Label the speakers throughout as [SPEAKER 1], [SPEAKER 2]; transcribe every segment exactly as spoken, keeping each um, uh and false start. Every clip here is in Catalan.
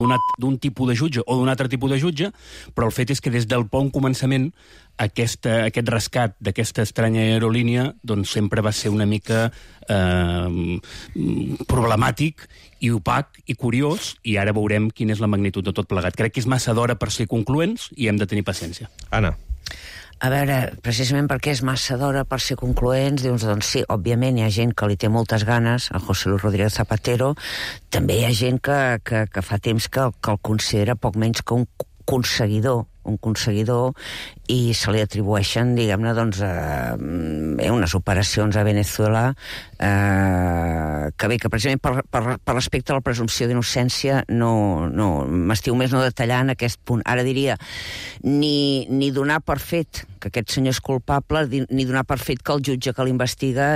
[SPEAKER 1] d'un tipus de jutge o d'un altre tipus de jutge, però el fet és que des del bon començament aquesta, aquest rescat d'aquesta estranya aerolínia doncs sempre va ser una mica eh, problemàtic i opac i curiós, i ara veurem quina és la magnitud de tot plegat. Crec que és massa d'hora per ser concloents i hem de tenir paciència.
[SPEAKER 2] Anna.
[SPEAKER 3] A veure, precisament perquè és massa d'hora per ser concloents, dius, doncs sí, òbviament hi ha gent que li té moltes ganes, a José Luis Rodríguez Zapatero, també hi ha gent que, que, que fa temps que, que el considera poc menys que un conseguidor, un conseguidor, i se li atribueixen, diguem-ne, doncs, eh, unes operacions a Venezuela eh, que bé, que precisament per, per, per respecte a la presumpció d'innocència no, no, m'estiu més no detallar en aquest punt. Ara diria, ni, ni donar per fet que aquest senyor és culpable, ni donar per fet que el jutge que l'investiga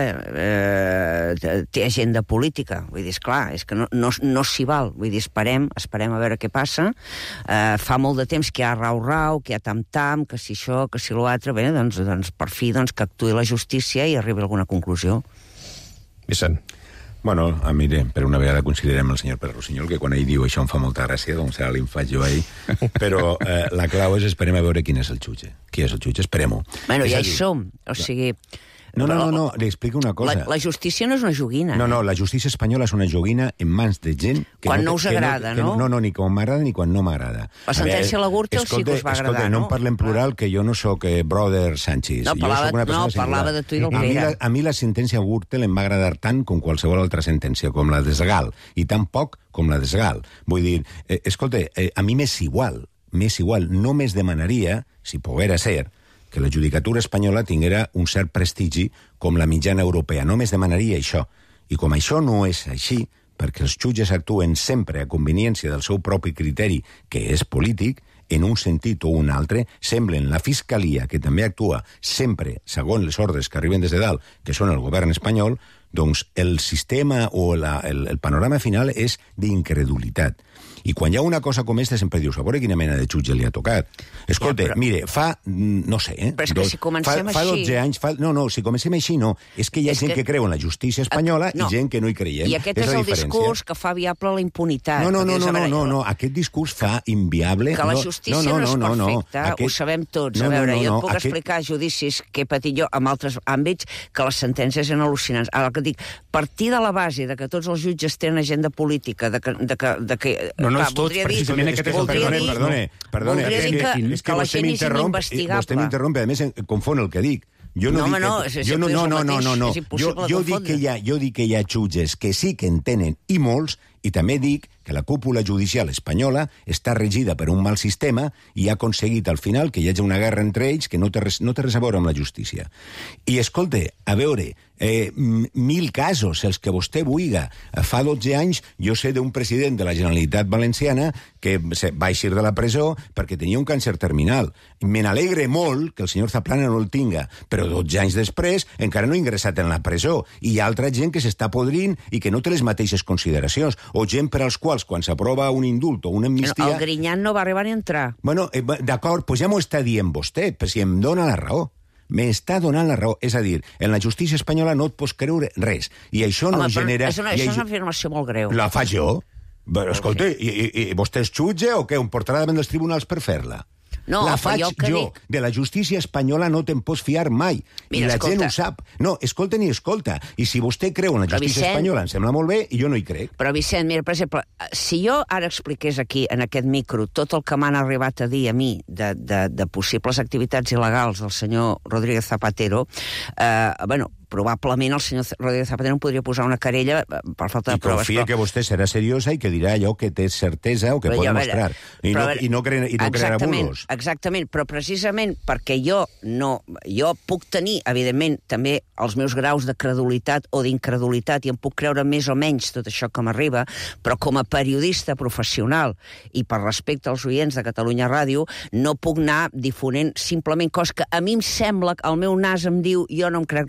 [SPEAKER 3] eh, té agenda política. Vull dir, esclar, és que no, no, no s'hi val. Vull dir, esperem, esperem a veure què passa. Eh, fa molt de temps que hi ha rau-rau, que hi ha tam-tam, que si això, que si l'altre, bé, doncs, doncs per fi doncs, que actuï la justícia i arribi a alguna conclusió.
[SPEAKER 2] Vicent.
[SPEAKER 4] Bueno, a mi, per una vegada considerem el senyor Pere Rossinyol, que quan ell diu això em fa molta gràcia, doncs ara li faig jo a ell, però eh, la clau és esperem a veure quin és el jutge. Qui és el jutge? Esperem-ho.
[SPEAKER 3] Bueno,
[SPEAKER 4] és
[SPEAKER 3] ja hi som, o sigui...
[SPEAKER 4] No, no, no, no, li explico una cosa.
[SPEAKER 3] La, la justícia no és una joguina.
[SPEAKER 4] No, no,
[SPEAKER 3] eh?
[SPEAKER 4] la justícia espanyola és una joguina en mans de gent... Que
[SPEAKER 3] quan
[SPEAKER 4] no,
[SPEAKER 3] no us
[SPEAKER 4] que
[SPEAKER 3] agrada,
[SPEAKER 4] no? Que,
[SPEAKER 3] no?
[SPEAKER 4] No, no, ni quan m'agrada ni quan no m'agrada.
[SPEAKER 3] La sentència a la Gürtel sí que us va agradar,
[SPEAKER 4] escolta, no? no em parli en plural, que jo no sóc eh, brother Sánchez.
[SPEAKER 3] No, parlava, no, parlava de tu i del que era.
[SPEAKER 4] A mi la sentència Gürtel em va agradar tant com qualsevol altra sentència, com la d'Esgal, i tan poc com la d'Esgal. Vull dir, eh, escolta, eh, a mi m'és igual, m'és igual, no més demanaria, si poguera ser, que la judicatura espanyola tinguera un cert prestigi com la mitjana europea. Només demanaria això. I com això no és així, perquè els jutges actuen sempre a conveniència del seu propi criteri, que és polític, en un sentit o un altre, semblen la Fiscalia, que també actua sempre segons les ordres que arriben des de dalt, que són el govern espanyol, doncs el sistema o la, el, el panorama final és d'incredulitat. I quan hi ha una cosa com aquesta sempre dius, a veure quina mena de jutge li ha tocat. Escolta, ja, però... mire, fa, no sé, eh?
[SPEAKER 3] Però és que si comencem
[SPEAKER 4] fa, fa
[SPEAKER 3] així...
[SPEAKER 4] dotze anys, fa... no, no, si comencem així no. És que hi ha és gent que... que creu en la justícia espanyola no. i gent que no hi creiem.
[SPEAKER 3] I aquest és, és el discurs que fa viable la impunitat.
[SPEAKER 4] No, no, no, no, no, no, no,
[SPEAKER 3] no.
[SPEAKER 4] aquest discurs fa inviable...
[SPEAKER 3] Que la justícia no, no, no, no és perfecta, no, no. Aquest... ho sabem tots.
[SPEAKER 4] No,
[SPEAKER 3] a veure,
[SPEAKER 4] no, no,
[SPEAKER 3] jo et
[SPEAKER 4] no,
[SPEAKER 3] puc
[SPEAKER 4] aquest...
[SPEAKER 3] explicar judicis que he patit jo en altres àmbits que les sentències eren al·lucinants. Ara, el que dic, partir de la base de que tots els jutges tenen agenda política, de que... De que, de que
[SPEAKER 1] no, no
[SPEAKER 3] clar,
[SPEAKER 1] és tots, precisament aquest és el
[SPEAKER 4] perdone, perdone, perdone,
[SPEAKER 3] voldria dir que,
[SPEAKER 4] és
[SPEAKER 3] que la gent és ininvestigable.
[SPEAKER 4] Vostè m'interrompe, a més confon el que dic. Jo no,
[SPEAKER 3] no,
[SPEAKER 4] dic
[SPEAKER 3] no,
[SPEAKER 4] que,
[SPEAKER 3] és,
[SPEAKER 4] jo no, no, no, no, no, no.
[SPEAKER 3] És
[SPEAKER 4] Jo, jo, dic que hi ha, jo dic que hi ha jutges que sí que en tenen, i molts, i també dic que la cúpula judicial espanyola està regida per un mal sistema i ha aconseguit al final que hi hagi una guerra entre ells que no té res, no té res a veure amb la justícia. I escolta, a veure, eh, mil casos, els que vostè vulga. Fa dotze anys jo sé d'un president de la Generalitat Valenciana que va eixir de la presó perquè tenia un càncer terminal. Me n'alegre molt que el senyor Zaplana no el tinga, però dotze anys després encara no ha ingressat en la presó. I hi ha altra gent que s'està podrint i que no té les mateixes consideracions. O gent per als quals, quan s'aprova un indult o una amnistia...
[SPEAKER 3] El Griñán no va arribar ni a entrar.
[SPEAKER 4] Bueno, eh, d'acord, doncs ja m'ho està dient vostè, però si em dona la raó. M'està donant la raó. És a dir, en la justícia espanyola no et pots creure res. I això
[SPEAKER 3] Home,
[SPEAKER 4] no genera...
[SPEAKER 3] És una, això és una afirmació molt greu.
[SPEAKER 4] La faig jo? Però, escolta, i, i, i vostè és jutge o què? Em portarà davant dels tribunals per fer-la?
[SPEAKER 3] No,
[SPEAKER 4] la faig
[SPEAKER 3] jo,
[SPEAKER 4] jo.
[SPEAKER 3] Dic...
[SPEAKER 4] De la justícia espanyola no te'n pots fiar mai.
[SPEAKER 3] Mira,
[SPEAKER 4] I la
[SPEAKER 3] escolta.
[SPEAKER 4] gent ho sap. No, escolta ni escolta. I si vostè creu en la justícia
[SPEAKER 3] Vicent...
[SPEAKER 4] espanyola, em sembla molt bé, i jo no hi crec.
[SPEAKER 3] Però, Vicent, mira, per exemple, si jo ara expliqués aquí, en aquest micro, tot el que m'han arribat a dir a mi de, de, de possibles activitats il·legals del senyor Rodríguez Zapatero, eh, bueno, probablement el senyor Rodríguez Zapatero em podria posar una querella per falta de
[SPEAKER 4] I
[SPEAKER 3] proves.
[SPEAKER 4] confia
[SPEAKER 3] però...
[SPEAKER 4] que vostè serà seriosa i que dirà allò que té certesa o que
[SPEAKER 3] però
[SPEAKER 4] pot
[SPEAKER 3] ja,
[SPEAKER 4] demostrar. I no, i no, cre i no crearà bulos.
[SPEAKER 3] Exactament, però precisament perquè jo no... Jo puc tenir, evidentment, també els meus graus de credulitat o d'incredulitat i em puc creure més o menys tot això que m'arriba, però com a periodista professional i per respecte als oients de Catalunya Ràdio, no puc anar difonent simplement coses que a mi em sembla que el meu nas em diu jo no em crec res, o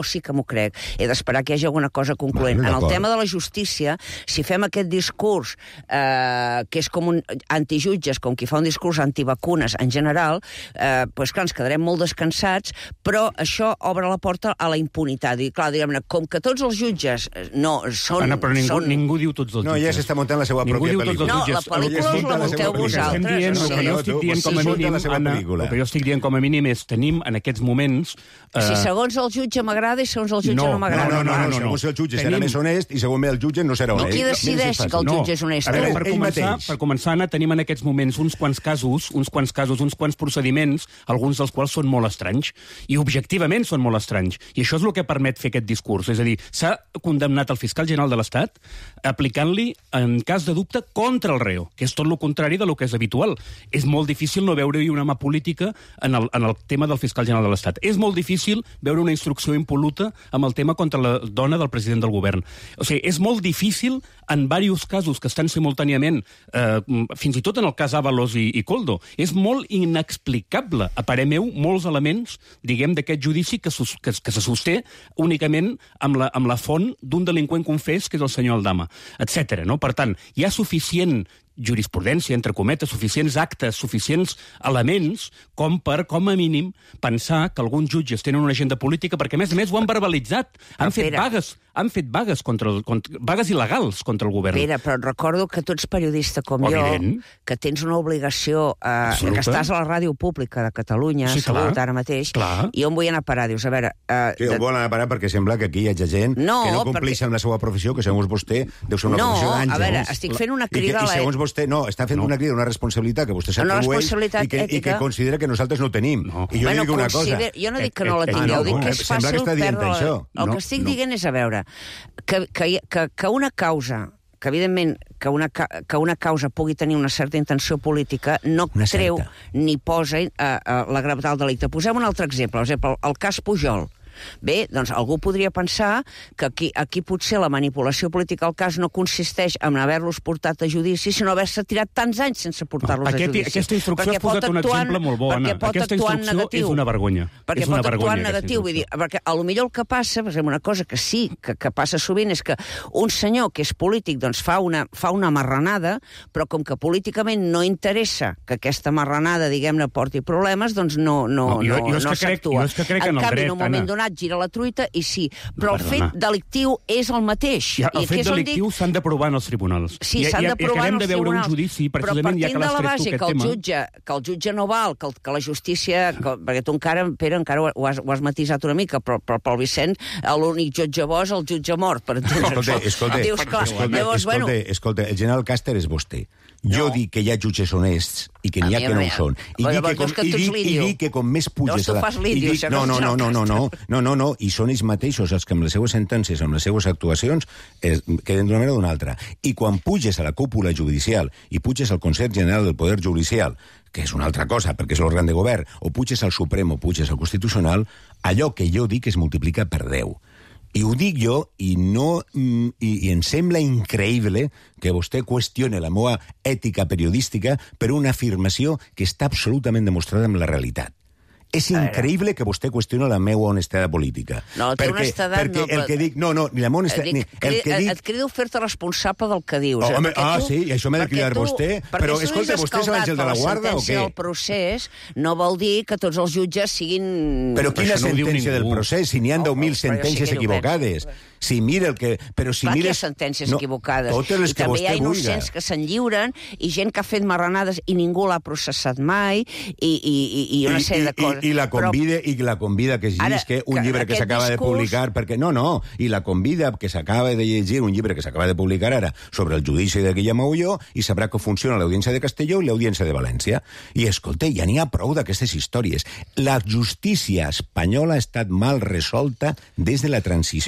[SPEAKER 3] sí que m'ho crec. He d'esperar que hi hagi alguna cosa concloent.
[SPEAKER 4] Bueno,
[SPEAKER 3] en el tema de la justícia, si fem aquest discurs eh, que és com un antijutges, com qui fa un discurs antivacunes en general, eh, doncs clar, ens quedarem molt descansats, però això obre la porta a la impunitat. I clar, diguem-ne, com que tots els jutges no són...
[SPEAKER 1] Anna, però ningú,
[SPEAKER 3] són...
[SPEAKER 1] ningú diu tots els jutges.
[SPEAKER 4] No, ja s'està muntant la seva
[SPEAKER 1] ningú
[SPEAKER 4] pròpia
[SPEAKER 1] diu tots
[SPEAKER 4] pel·lícula.
[SPEAKER 1] els
[SPEAKER 3] No,
[SPEAKER 1] jutges.
[SPEAKER 3] la pel·lícula
[SPEAKER 4] Es
[SPEAKER 3] us
[SPEAKER 4] munta
[SPEAKER 3] la
[SPEAKER 4] la seva
[SPEAKER 3] munteu
[SPEAKER 4] pel·lícula.
[SPEAKER 1] Estem
[SPEAKER 3] vosaltres.
[SPEAKER 1] dient,
[SPEAKER 3] O
[SPEAKER 1] el que
[SPEAKER 3] sigui,
[SPEAKER 1] jo estic dient
[SPEAKER 4] Sí,
[SPEAKER 1] com a
[SPEAKER 4] sí,
[SPEAKER 1] mínim,
[SPEAKER 4] la seva
[SPEAKER 1] Anna,
[SPEAKER 4] pel·lícula.
[SPEAKER 1] el que jo estic dient com a mínim és tenim en aquests moments... Eh,
[SPEAKER 3] si segons el jutge m'agrada i segons el jutge
[SPEAKER 1] no,
[SPEAKER 3] no, m'agrada.
[SPEAKER 4] No, no, no,
[SPEAKER 1] no,
[SPEAKER 4] no,
[SPEAKER 1] no, no.
[SPEAKER 4] segons el jutge serà
[SPEAKER 1] Tenim-
[SPEAKER 4] més honest i segons el jutge no serà
[SPEAKER 3] I
[SPEAKER 4] honest.
[SPEAKER 3] qui decideix que el
[SPEAKER 1] no,
[SPEAKER 3] jutge és honest?
[SPEAKER 1] a veure,
[SPEAKER 4] Ell-
[SPEAKER 1] per,
[SPEAKER 4] ell
[SPEAKER 1] començar,
[SPEAKER 4] mateix.
[SPEAKER 1] per començar, Anna, tenim en aquests moments uns quants casos, uns quants casos, uns quants procediments, alguns dels quals són molt estranys, i objectivament són molt estranys. I això és el que permet fer aquest discurs. És a dir, s'ha condemnat el fiscal general de l'Estat aplicant-li, en cas de dubte, contra el reo, que és tot el contrari del que és habitual. És molt difícil no veure-hi una mà política en el, en el tema del fiscal general de l'Estat. És molt difícil veure una instrucció impol·luta amb el tema contra la dona del president del govern. O sigui, és molt difícil en diversos casos que estan simultàniament, eh, fins i tot en el cas Ábalos i, i Koldo, és molt inexplicable, a parer meu, molts elements, diguem, d'aquest judici que, sus, que, que se sosté únicament amb la, amb la font d'un delinqüent confés, que és el senyor Aldama, etcètera. No? Per tant, hi ha suficient jurisprudència, entre cometes, suficients actes, suficients elements com per, com a mínim, pensar que alguns jutges tenen una agenda política, perquè, a més a més, ho han verbalitzat. Han fet
[SPEAKER 3] Pere.
[SPEAKER 1] vagues, han fet vagues, contra el, contra, vagues il·legals contra el govern.
[SPEAKER 3] Pere, però et recordo que tu ets periodista com
[SPEAKER 1] Evident.
[SPEAKER 3] jo, que tens una obligació, eh,
[SPEAKER 1] Absoluta.
[SPEAKER 3] que estàs a la ràdio pública de Catalunya,
[SPEAKER 1] Sí, clar.
[SPEAKER 3] Salut, ara mateix,
[SPEAKER 1] Clar.
[SPEAKER 3] i on vull anar a parar? Dius, a veure... Eh,
[SPEAKER 4] Sí, ho volen anar a parar perquè sembla que aquí hi ha gent
[SPEAKER 3] No,
[SPEAKER 4] que no compleix
[SPEAKER 3] perquè-
[SPEAKER 4] amb la seva professió, que segons vostè deu ser una
[SPEAKER 3] No,
[SPEAKER 4] professió
[SPEAKER 3] a
[SPEAKER 4] d'àngels.
[SPEAKER 3] veure, estic fent una
[SPEAKER 4] I que-
[SPEAKER 3] crida a
[SPEAKER 4] I
[SPEAKER 3] la-
[SPEAKER 4] segons vostè, no, està fent
[SPEAKER 1] No.
[SPEAKER 4] una crida, una responsabilitat que vostè
[SPEAKER 3] Una
[SPEAKER 4] s'atribueix
[SPEAKER 3] responsabilitat
[SPEAKER 4] i, que, i que
[SPEAKER 3] ètica.
[SPEAKER 4] considera que nosaltres no tenim.
[SPEAKER 1] No.
[SPEAKER 4] I jo
[SPEAKER 3] bueno,
[SPEAKER 4] li dic una cosa.
[SPEAKER 3] consider- Jo no dic que no la
[SPEAKER 1] Eh, eh,
[SPEAKER 3] tingueu,
[SPEAKER 1] ah, no,
[SPEAKER 3] dic
[SPEAKER 1] no,
[SPEAKER 3] que és
[SPEAKER 4] sembla que
[SPEAKER 3] fàcil
[SPEAKER 4] està dient
[SPEAKER 3] perdre... la-
[SPEAKER 4] això.
[SPEAKER 3] El
[SPEAKER 1] No,
[SPEAKER 3] que estic
[SPEAKER 1] no.
[SPEAKER 3] dient és, a veure, que, que, que, que una causa que evidentment que una, ca- que una causa pugui tenir una certa intenció política no
[SPEAKER 4] Una
[SPEAKER 3] treu
[SPEAKER 4] certa.
[SPEAKER 3] ni posa eh, eh, la gravetat del delicte. Posem un altre exemple, per exemple, el cas Pujol. Bé, doncs algú podria pensar que aquí, aquí potser la manipulació política al cas no consisteix en haver-los portat a judici, sinó haver-se tirat tants anys sense portar-los
[SPEAKER 1] Aquest-
[SPEAKER 3] a judici.
[SPEAKER 1] aquesta instrucció
[SPEAKER 3] Perquè
[SPEAKER 1] has posat
[SPEAKER 3] pot
[SPEAKER 1] un
[SPEAKER 3] actuar en-
[SPEAKER 1] exemple molt bo, Anna.
[SPEAKER 3] perquè pot
[SPEAKER 1] Aquesta
[SPEAKER 3] actuar en
[SPEAKER 1] instrucció
[SPEAKER 3] negatiu.
[SPEAKER 1] és una vergonya.
[SPEAKER 3] Perquè
[SPEAKER 1] És una
[SPEAKER 3] pot actuar
[SPEAKER 1] vergonya,
[SPEAKER 3] en negatiu. Vull dir,
[SPEAKER 1] aquesta
[SPEAKER 3] perquè a lo millor el que passa, per exemple, una cosa que sí, que, que passa sovint, és que un senyor que és polític doncs fa una, fa una marranada, però com que políticament no interessa que aquesta marranada, diguem-ne, porti problemes, doncs no, no,
[SPEAKER 1] No, jo-
[SPEAKER 3] no,
[SPEAKER 1] jo és
[SPEAKER 3] no
[SPEAKER 1] que crec-
[SPEAKER 3] s'actua.
[SPEAKER 1] jo és que crec
[SPEAKER 3] en
[SPEAKER 1] en el
[SPEAKER 3] canvi,
[SPEAKER 1] dret,
[SPEAKER 3] en un moment
[SPEAKER 1] Anna.
[SPEAKER 3] donat gira la truita i sí, però el
[SPEAKER 1] Perdona.
[SPEAKER 3] fet delictiu és el mateix.
[SPEAKER 1] Ja,
[SPEAKER 3] I
[SPEAKER 1] el
[SPEAKER 3] aquí
[SPEAKER 1] fet
[SPEAKER 3] és on
[SPEAKER 1] delictiu
[SPEAKER 3] dic-
[SPEAKER 1] s'han de provar en els tribunals.
[SPEAKER 3] Sí,
[SPEAKER 1] I,
[SPEAKER 3] s'han
[SPEAKER 1] i,
[SPEAKER 3] de
[SPEAKER 1] i
[SPEAKER 3] provar
[SPEAKER 1] acabem
[SPEAKER 3] en
[SPEAKER 1] de
[SPEAKER 3] els
[SPEAKER 1] veure
[SPEAKER 3] tribunals.
[SPEAKER 1] un judici,
[SPEAKER 3] però
[SPEAKER 1] precisament, ja
[SPEAKER 3] partint
[SPEAKER 1] que
[SPEAKER 3] de
[SPEAKER 1] l'has
[SPEAKER 3] la
[SPEAKER 1] tret tu
[SPEAKER 3] base
[SPEAKER 1] aquest
[SPEAKER 3] que el
[SPEAKER 1] tema...
[SPEAKER 3] jutge, que el jutge no val, que, el, que la justícia... Que, perquè tu encara, Pere, encara ho, ho, has, ho has matisat una mica, però, però pel Vicent l'únic jutge bo és el jutge mort, per entendre'ns.
[SPEAKER 4] Escolta, escolta,
[SPEAKER 3] Dius, clar,
[SPEAKER 4] escolta,
[SPEAKER 3] llavors,
[SPEAKER 4] escolta,
[SPEAKER 3] bueno,
[SPEAKER 4] escolta, el general Caster és vostè. Jo
[SPEAKER 3] No.
[SPEAKER 4] dic que hi ha jutges honests i que
[SPEAKER 3] A
[SPEAKER 4] n'hi ha
[SPEAKER 3] mi,
[SPEAKER 4] que no
[SPEAKER 3] a mi,
[SPEAKER 4] ho són. I
[SPEAKER 3] però
[SPEAKER 4] dic
[SPEAKER 3] llavors
[SPEAKER 4] que, com,
[SPEAKER 3] dius que
[SPEAKER 4] i,
[SPEAKER 3] tu ets
[SPEAKER 4] dic, i
[SPEAKER 3] l'índio.
[SPEAKER 4] dic que com més puges...
[SPEAKER 3] Llavors tu
[SPEAKER 4] a la-
[SPEAKER 3] fas
[SPEAKER 4] i
[SPEAKER 3] l'índio,
[SPEAKER 4] dic-
[SPEAKER 3] això
[SPEAKER 4] no,
[SPEAKER 3] no
[SPEAKER 4] no,
[SPEAKER 3] és
[SPEAKER 4] no, no, no, no,
[SPEAKER 3] Caster.
[SPEAKER 4] no, no, no, i són ells mateixos els que amb les seues sentències, amb les seues actuacions, eh, queden d'una manera o d'una altra. I quan puges a la cúpula judicial i puges al Consell General del Poder Judicial, que és una altra cosa, perquè és l'òrgan de govern, o puges al Suprem o puges al Constitucional, allò que jo dic es multiplica per deu. I ho dic jo, i, no, mm, i, i em sembla increïble que vostè qüestione la meva ètica periodística per una afirmació que està absolutament demostrada amb la realitat. És increïble que vostè qüestioni la meva honestedat política.
[SPEAKER 3] No, té
[SPEAKER 4] perquè,
[SPEAKER 3] honestedat
[SPEAKER 4] perquè
[SPEAKER 3] no,
[SPEAKER 4] el
[SPEAKER 3] però-
[SPEAKER 4] que dic... No, no, ni la meva honestedat...
[SPEAKER 3] Dic,
[SPEAKER 4] Ni, el que dic...
[SPEAKER 3] et crido a fer-te responsable del que dius.
[SPEAKER 4] Oh,
[SPEAKER 3] eh?
[SPEAKER 4] home,
[SPEAKER 3] Perquè
[SPEAKER 4] ah,
[SPEAKER 3] tu-
[SPEAKER 4] sí, i això m'ha de
[SPEAKER 3] perquè
[SPEAKER 4] cridar
[SPEAKER 3] tu-
[SPEAKER 4] vostè?
[SPEAKER 3] perquè
[SPEAKER 4] Però,
[SPEAKER 3] si tu
[SPEAKER 4] escolta,
[SPEAKER 3] ets
[SPEAKER 4] vostè és
[SPEAKER 3] escaldat
[SPEAKER 4] l'àngel de
[SPEAKER 3] per
[SPEAKER 4] la guarda o
[SPEAKER 3] sentència
[SPEAKER 4] què?
[SPEAKER 3] del procés no vol dir que tots els jutges siguin...
[SPEAKER 4] Però quina
[SPEAKER 1] això no ho diu
[SPEAKER 4] sentència del
[SPEAKER 1] ningú.
[SPEAKER 4] procés? Si n'hi ha
[SPEAKER 3] No,
[SPEAKER 4] deu mil
[SPEAKER 3] però jo sí
[SPEAKER 4] sentències
[SPEAKER 3] que ho
[SPEAKER 4] equivocades. Si mira el que... Però si
[SPEAKER 3] Clar que hi ha
[SPEAKER 4] mires...
[SPEAKER 3] sentències
[SPEAKER 4] No,
[SPEAKER 3] equivocades.
[SPEAKER 4] Totes les
[SPEAKER 3] I
[SPEAKER 4] que
[SPEAKER 3] també hi ha
[SPEAKER 4] vostè vulgui.
[SPEAKER 3] innocents que se'n lliuren i gent que ha fet marranades i ningú l'ha processat mai i, i, i, i una sèrie de coses.
[SPEAKER 4] I, i, la convida, i la convida que es
[SPEAKER 3] Ara,
[SPEAKER 4] llisque un
[SPEAKER 3] que
[SPEAKER 4] llibre que
[SPEAKER 3] aquest
[SPEAKER 4] s'acaba de
[SPEAKER 3] discurs-
[SPEAKER 4] publicar, perquè no, no, i la convida que s'acaba de llegir un llibre que s'acaba de publicar ara sobre el judici de Guillermo Ulló i sabrà que funciona l'Audiència de Castelló i l'Audiència de València. I escolta, ja n'hi ha prou d'aquestes històries. La justícia espanyola ha estat mal resolta des de la transició.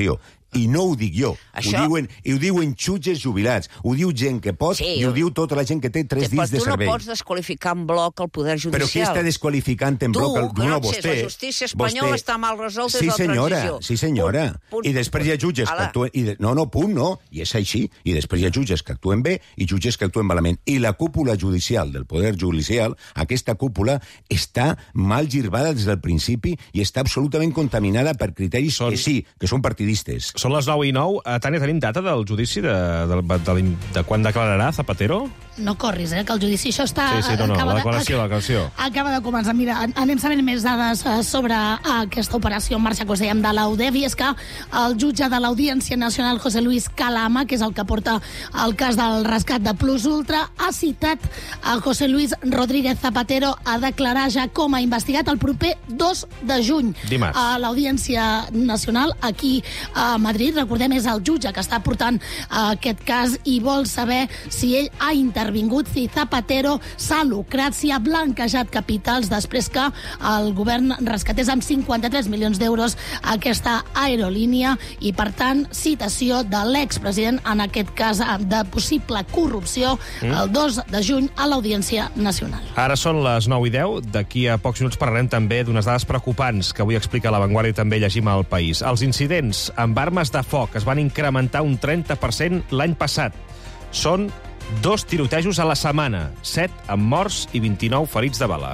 [SPEAKER 4] I no ho dic jo.
[SPEAKER 3] Això...
[SPEAKER 4] Ho diuen, i ho diuen jutges jubilats. Ho diu gent que pot
[SPEAKER 3] sí,
[SPEAKER 4] i ho diu tota la gent que té tres dits de servei.
[SPEAKER 3] Però tu no pots desqualificar en bloc el poder judicial.
[SPEAKER 4] Però qui està desqualificant en
[SPEAKER 3] tu,
[SPEAKER 4] bloc? El...
[SPEAKER 3] Tu,
[SPEAKER 4] no,
[SPEAKER 3] no,
[SPEAKER 4] vostè,
[SPEAKER 3] la justícia espanyola vostè... està mal resolta
[SPEAKER 4] sí,
[SPEAKER 3] des de la
[SPEAKER 4] senyora,
[SPEAKER 3] transició.
[SPEAKER 4] Sí, senyora.
[SPEAKER 3] Punt, punt,
[SPEAKER 4] I després hi ha jutges
[SPEAKER 3] Ala.
[SPEAKER 4] que actuen... I de... No, no, punt, no. I és així. I després hi ha jutges que actuen bé i jutges que actuen malament. I la cúpula judicial del poder judicial, aquesta cúpula, està mal girbada des del principi i està absolutament contaminada per criteris són... que sí, que són partidistes.
[SPEAKER 2] Són les nou i nou. Tània, tenim data del judici de, de, de, de, de quan declararà Zapatero?
[SPEAKER 5] No corris, eh, que el judici, això està...
[SPEAKER 2] Sí, sí, no, no,
[SPEAKER 5] acaba
[SPEAKER 2] la declaració,
[SPEAKER 5] de,
[SPEAKER 2] la declaració.
[SPEAKER 5] Acaba de començar. Mira, anem sabent més dades sobre aquesta operació en marxa que us dèiem de l'A U D E F, i és que el jutge de l'Audiència Nacional, José Luis Calama, que és el que porta el cas del rescat de Plus Ultra, ha citat a José Luis Rodríguez Zapatero a declarar ja com a investigat el proper dos de juny.
[SPEAKER 2] Dimarts.
[SPEAKER 5] A l'Audiència Nacional, aquí a Madrid. Recordem, és el jutge que està portant aquest cas i vol saber si ell ha intervingut vingut si Zapatero s'ha lucrat, si ha blanquejat capitals després que el govern rescatés amb cinquanta-tres milions d'euros aquesta aerolínia i, per tant, citació de l'expresident en aquest cas de possible corrupció mm. el dos de juny a l'Audiència Nacional.
[SPEAKER 2] Ara són les nou i deu. D'aquí a pocs minuts parlarem també d'unes dades preocupants que avui explica La Vanguardia i també llegim al País. Els incidents amb armes de foc es van incrementar un trenta per cent l'any passat. Són dos tirotejos a la setmana, set amb morts i vint-i-nou ferits de bala.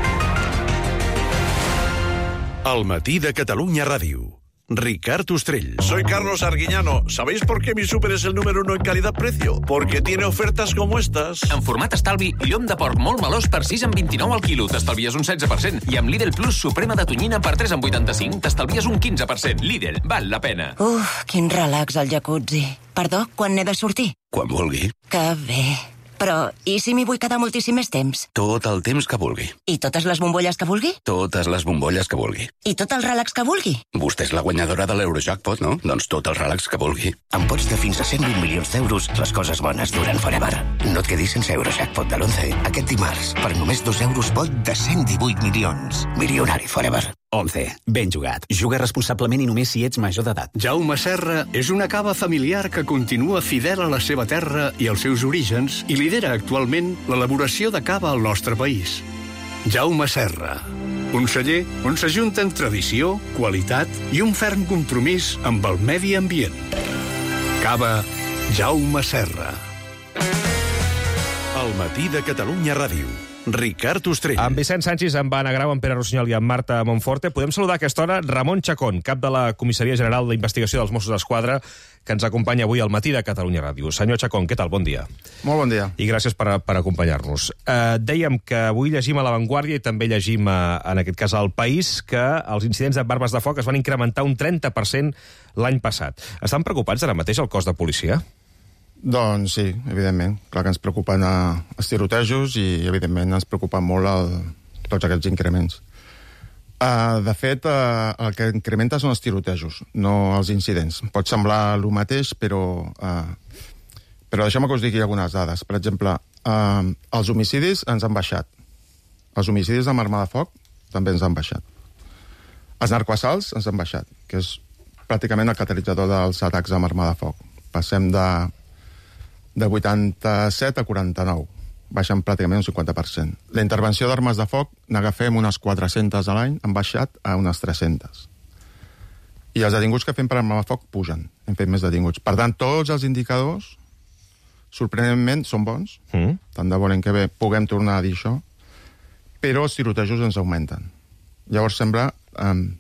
[SPEAKER 6] Al matí de Catalunya Ràdio. Ricard Ostrell. Soy Carlos Arguiñano. ¿Sabéis por qué mi súper es el número uno en calidad-precio? Porque tiene ofertas como estas.
[SPEAKER 7] En format estalvi, llom de porc molt melós per sis amb vint-i-nou al quilo. T'estalvies un setze per cent. I amb Lidl Plus Suprema de tonyina per tres amb vuitanta-cinc. T'estalvies un quinze per cent. Lidl, val la pena.
[SPEAKER 8] Uf, quin relax al jacuzzi. Perdó, quan n'he de sortir?
[SPEAKER 9] Quan vulgui.
[SPEAKER 8] Que bé. Però, i si m'hi vull quedar moltíssim més temps?
[SPEAKER 9] Tot el temps que vulgui.
[SPEAKER 8] I totes les bombolles que vulgui?
[SPEAKER 9] Totes les bombolles que vulgui.
[SPEAKER 8] I tot el relax que vulgui?
[SPEAKER 9] Vostè és la guanyadora de l'Eurojackpot, no? Doncs tot el relax que vulgui. Amb pots de fins a cent vint milions d'euros, les coses bones duren forever. No et quedis sense Eurojackpot de l'onze aquest dimarts. Per només dos euros pot de cent divuit milions. Milionari forever.
[SPEAKER 10] onze. Ben jugat. Juga responsablement i només si ets major d'edat.
[SPEAKER 11] Jaume Serra és una cava familiar que continua fidel a la seva terra i als seus orígens i lidera actualment l'elaboració de cava al nostre país. Jaume Serra, un celler on s'ajunten tradició, qualitat i un ferm compromís amb el medi ambient. Cava Jaume Serra.
[SPEAKER 6] Al matí de Catalunya Ràdio. Ricard Ostrell.
[SPEAKER 2] Amb Vicent Sánchez, amb Anna Grau, amb Pere Rossinyol i amb Marta Monforte. Podem saludar a aquesta hora Ramon Chacón, cap de la Comissaria General d'Investigació dels Mossos d'Esquadra, que ens acompanya avui al matí de Catalunya Ràdio. Senyor Chacón, què tal? Bon dia.
[SPEAKER 12] Molt bon dia.
[SPEAKER 2] I gràcies per, per acompanyar-nos. Uh, dèiem que avui llegim a La Vanguardia i també llegim, a, en aquest cas, al País, que els incidents amb armes de foc es van incrementar un trenta per cent l'any passat. Estan preocupats ara mateix el cos de policia?
[SPEAKER 12] Doncs sí, evidentment. Clar que ens preocupen uh, els tirotejos i, evidentment, ens preocupen molt el, tots aquests increments. Uh, de fet, uh, el que incrementa són els tirotejos, no els incidents. Pot semblar el mateix, però, uh, però deixeu-me que us digui algunes dades. Per exemple, uh, els homicidis ens han baixat. Els homicidis amb arma de foc també ens han baixat. Els narcoassalts ens han baixat, que és pràcticament el catalitzador dels atacs amb arma de foc. Passem de de vuitanta-set a quaranta-nou. Baixen pràcticament un cinquanta per cent. La intervenció d'armes de foc, n'agafem unes quatre-centes a l'any, han baixat a unes tres-centes. I els detinguts que fem per arma de foc pugen. Hem fet més detinguts. Per tant, tots els indicadors, sorprenentment, són bons. Mm. Tant de volem que bé puguem tornar a dir això, però els tirotejos ens augmenten. Llavors sembla... Um,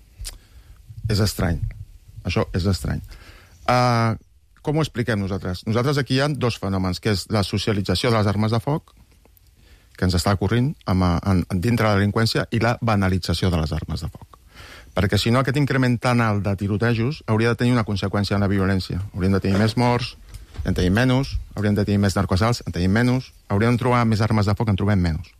[SPEAKER 12] és estrany. Això és estrany. Uh, Com ho expliquem nosaltres? Nosaltres aquí hi ha dos fenòmens, que és la socialització de les armes de foc, que ens està ocorrint amb, en, dintre de la delinqüència, i la banalització de les armes de foc. Perquè si no, aquest increment tan alt de tirotejos hauria de tenir una conseqüència en la violència. Hauríem de tenir més morts, en tenim menys, hauríem de tenir més narcoassalts, en tenim menys, hauríem de trobar més armes de foc, en trobem menys.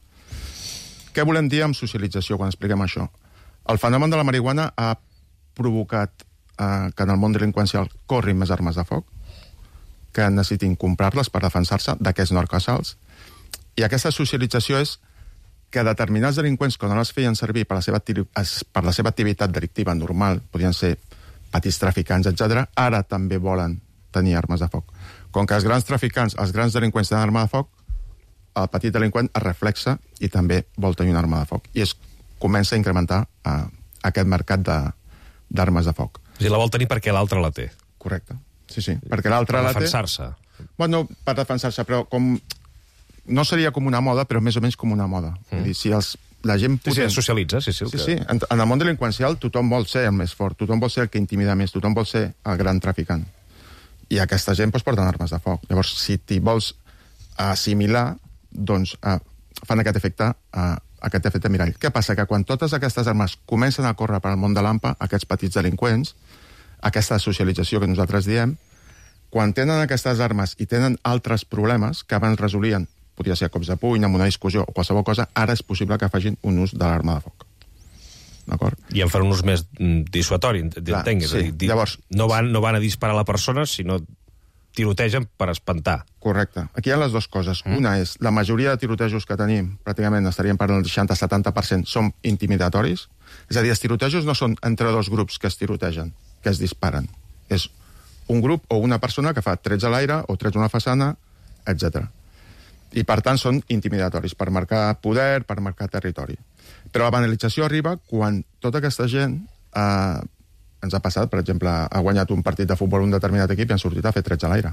[SPEAKER 12] Què volem dir amb socialització quan expliquem això? El fenomen de la marihuana ha provocat eh, que en el món delinqüencial corrin més armes de foc, que necessitin comprar-les per defensar-se d'aquests narcoassalts. I aquesta socialització és que determinats delinqüents, quan no les feien servir per la seva, per la seva activitat delictiva normal, podien ser petits traficants, etcètera, ara també volen tenir armes de foc. Com que els grans traficants, els grans delinqüents tenen arma de foc, el petit delinqüent es reflexa i també vol tenir una arma de foc. I es comença a incrementar uh, aquest mercat d'armes de, de foc.
[SPEAKER 2] És a dir, la vol tenir perquè l'altre la té.
[SPEAKER 12] Correcte. Sí, sí. Perquè l'altre la té...
[SPEAKER 2] Per defensar-se.
[SPEAKER 12] Bueno, per defensar-se, però com... No seria com una moda, però més o menys com una moda. Mm. Vull dir, si els, la gent potent...
[SPEAKER 2] Sí, sí, es socialitza, sí, sí.
[SPEAKER 12] Sí, que... sí. En, en el món delinqüencial tothom vol ser el més fort, tothom vol ser el que intimida més, tothom vol ser el gran traficant. I aquesta gent doncs, porten armes de foc. Llavors, si t'hi vols assimilar, doncs uh, fan aquest efecte, uh, aquest efecte mirall. Què passa? Que quan totes aquestes armes comencen a córrer per al món de l'A M P A, aquests petits delinqüents, aquesta socialització que nosaltres diem, quan tenen aquestes armes i tenen altres problemes que abans resolien, podria ser a cops de puny, amb una discussió o qualsevol cosa, ara és possible que facin un ús de l'arma de foc. D'acord?
[SPEAKER 2] I en fan un ús més dissuatori, entenc.
[SPEAKER 12] Sí. Dir, Llavors,
[SPEAKER 2] no, van, no van a disparar a la persona, sinó tirotegen per espantar.
[SPEAKER 12] Correcte. Aquí hi ha les dues coses. Mm. Una és, la majoria de tirotejos que tenim, pràcticament estaríem parlant del seixanta a setanta per cent, són intimidatoris. És a dir, els tirotejos no són entre dos grups que es tirotegen, que es disparen. És un grup o una persona que fa trets a l'aire o trets a una façana, etcètera. I, per tant, són intimidatoris per marcar poder, per marcar territori. Però la banalització arriba quan tota aquesta gent eh, ens ha passat, per exemple, ha guanyat un partit de futbol un determinat equip i han sortit a fer trets a l'aire.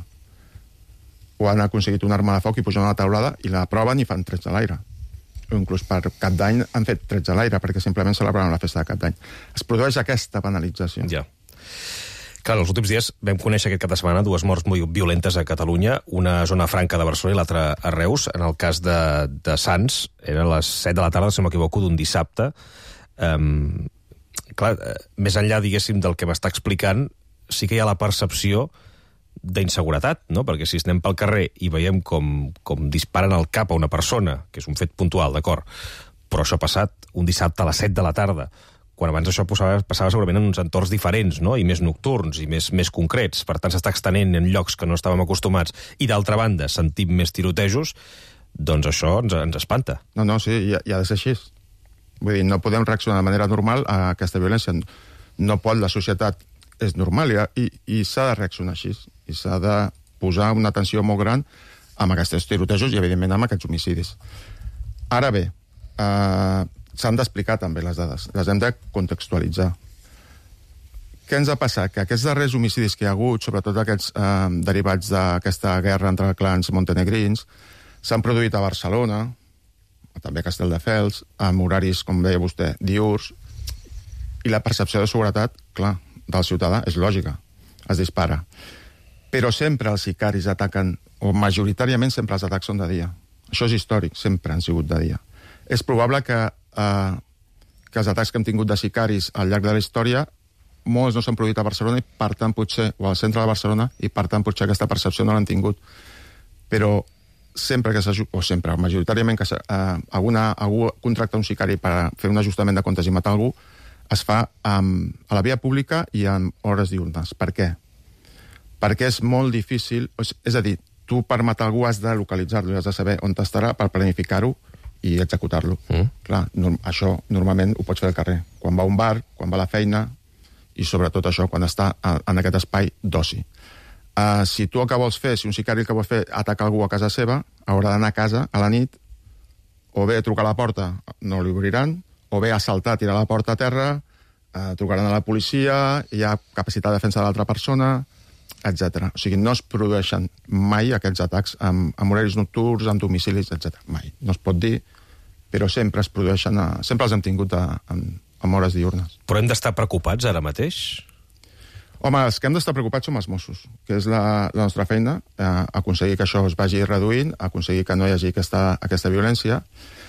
[SPEAKER 12] O han aconseguit una arma de foc i pugen a la taulada i la proven i fan trets a l'aire. O inclús per Cap d'Any han fet trets a l'aire perquè simplement celebraven la festa de Cap d'Any. Es produeix aquesta banalització.
[SPEAKER 2] Ja. Clar, els últims dies vam conèixer aquest cap de setmana dues morts molt violentes a Catalunya, una a zona franca de Barcelona i l'altra a Reus. En el cas de, de Sants, era a les set de la tarda, si no m'equivoco, d'un dissabte. Um, clar, més enllà, diguéssim, del que m'està explicant, sí que hi ha la percepció d'inseguretat, no? Perquè si anem pel carrer i veiem com, com disparen al cap a una persona, que és un fet puntual, d'acord, però això ha passat un dissabte a les set de la tarda, quan abans això passava, passava segurament en uns entorns diferents, no? I més nocturns, i més, més concrets. Per tant, s'està extenent en llocs que no estàvem acostumats. I d'altra banda, sentim més tirotejos, doncs això ens, ens espanta.
[SPEAKER 12] No, no, sí, i, i ha de ser així. Vull dir, no podem reaccionar de manera normal a aquesta violència. No pot, la societat és normal i, i s'ha de reaccionar així. I s'ha de posar una atenció molt gran amb aquests tirotejos i, evidentment, amb aquests homicidis. Ara bé, eh... s'han d'explicar també les dades, les hem de contextualitzar. Què ens ha passat? Que aquests darrers homicidis que hi ha hagut, sobretot aquests eh, derivats d'aquesta guerra entre clans montenegrins, s'han produït a Barcelona, també a Castelldefels, amb horaris, com deia vostè, diürns, i la percepció de seguretat, clar, del ciutadà és lògica, es dispara. Però sempre els sicaris ataquen, o majoritàriament sempre els atacs són de dia. Això és històric, sempre han sigut de dia. És probable que Uh, que els atacs que hem tingut de sicaris al llarg de la història, molts no s'han produït a Barcelona i per tant potser, o al centre de Barcelona, i per tant potser aquesta percepció no l'han tingut. Però sempre que s'ha, o sempre, majoritàriament que uh, alguna, algú contracta un sicari per fer un ajustament de comptes i matar algú, es fa um, a la via pública i en hores diurnes. Per què? Perquè és molt difícil, és a dir, tu per matar algú has de localitzar-lo i has de saber on estarà per planificar-ho i executar-lo. Mm. Clar, no, això normalment ho pots fer al carrer. Quan va a un bar, quan va a la feina, i sobretot això, quan està en aquest espai d'oci. Uh, si tu el que vols fer, si un sicari el que vols fer atacar algú a casa seva, haurà d'anar a casa a la nit, o bé trucar a la porta, no li obriran, o bé assaltar, tirar la porta a terra, uh, trucaran a la policia, hi ha capacitat de defensa de l'altra persona, etcètera. O sigui, no es produeixen mai aquests atacs amb, amb horaris nocturns, amb domicilis, etcètera. Mai. No es pot dir, però sempre es produeixen, a, sempre els hem tingut a, a, amb hores diurnes.
[SPEAKER 2] Però hem d'estar preocupats ara mateix?
[SPEAKER 12] Home, els que hem d'estar preocupats som els Mossos, que és la, la nostra feina, eh, aconseguir que això es vagi reduint, aconseguir que no hi hagi aquesta, aquesta violència.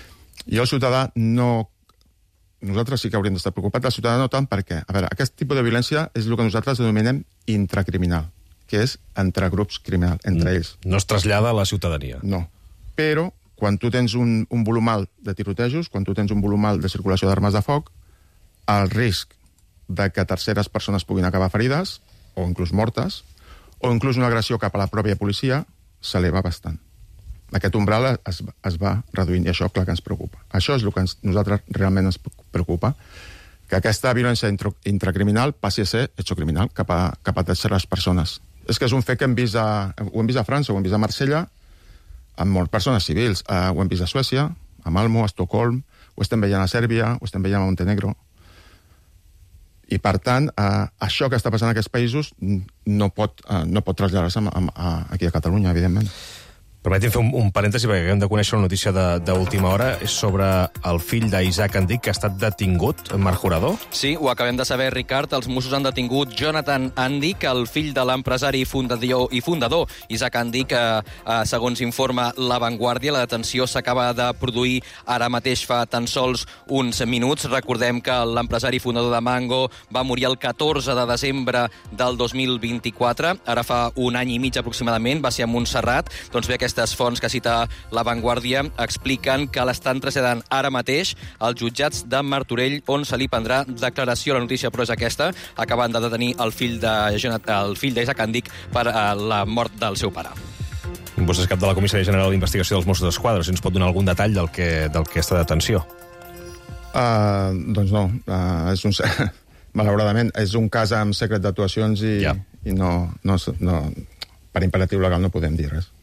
[SPEAKER 12] I el ciutadà no... Nosaltres sí que hauríem d'estar preocupats, el ciutadà no tant, perquè, a veure, aquest tipus de violència és el que nosaltres denominem intracriminal, que és entre grups criminals, entre ells.
[SPEAKER 2] No es trasllada a la ciutadania.
[SPEAKER 12] No. Però, quan tu tens un, un volum alt de tirotejos, quan tu tens un volum alt de circulació d'armes de foc, el risc de que terceres persones puguin acabar ferides, o inclús mortes, o inclús una agressió cap a la pròpia policia, s'eleva bastant. Aquest umbral es, es va reduint, i això, clar, que ens preocupa. Això és el que ens, nosaltres realment ens preocupa. que aquesta violència intracriminal passi a ser hecho criminal cap a, cap a terceres persones. És que és un fet que hem vist a, ho hem vist a França, ho hem vist a Marsella, amb moltes persones civils. Uh, ho hem vist a Suècia, a Malmo, a Estocolm, ho estem veient a Sèrbia, ho estem veient a Montenegro. I, per tant, uh, això que està passant en aquests països no pot, uh, no pot traslladar-se a, a, aquí a Catalunya, evidentment.
[SPEAKER 2] Permeti'm fer un, un parèntesi, perquè hem de conèixer una notícia d'última hora. És sobre el fill d'Isaac Andic, que ha estat detingut, Marc Jurado.
[SPEAKER 13] Sí, ho acabem de saber, Ricard. Els Mossos han detingut Jonathan Andic, el fill de l'empresari fundador i fundador Isaac Andic. Eh, eh, segons informa La Vanguardia, la detenció s'acaba de produir ara mateix fa tan sols uns minuts. Recordem que l'empresari fundador de Mango va morir el catorze de desembre del dos mil vint-i-quatre. Ara fa un any i mig aproximadament, va ser a Montserrat. Doncs bé, aquesta Aquestes fonts que cita La Vanguardia expliquen que l'estan traslladant ara mateix als jutjats de Martorell, on se li prendrà declaració. La notícia, però, és aquesta. Acaben de detenir el fill de el fill d'Isaac Andic per la mort del seu pare.
[SPEAKER 2] Vostè és cap de la Comissaria General d'Investigació dels Mossos d'Esquadra. Si ens pot donar algun detall del que, del que està detenció.
[SPEAKER 12] Uh, doncs no. Uh, és un... Malauradament, és un cas amb secret d'actuacions i, ja. i no, no, no, per imperatiu legal no podem dir res.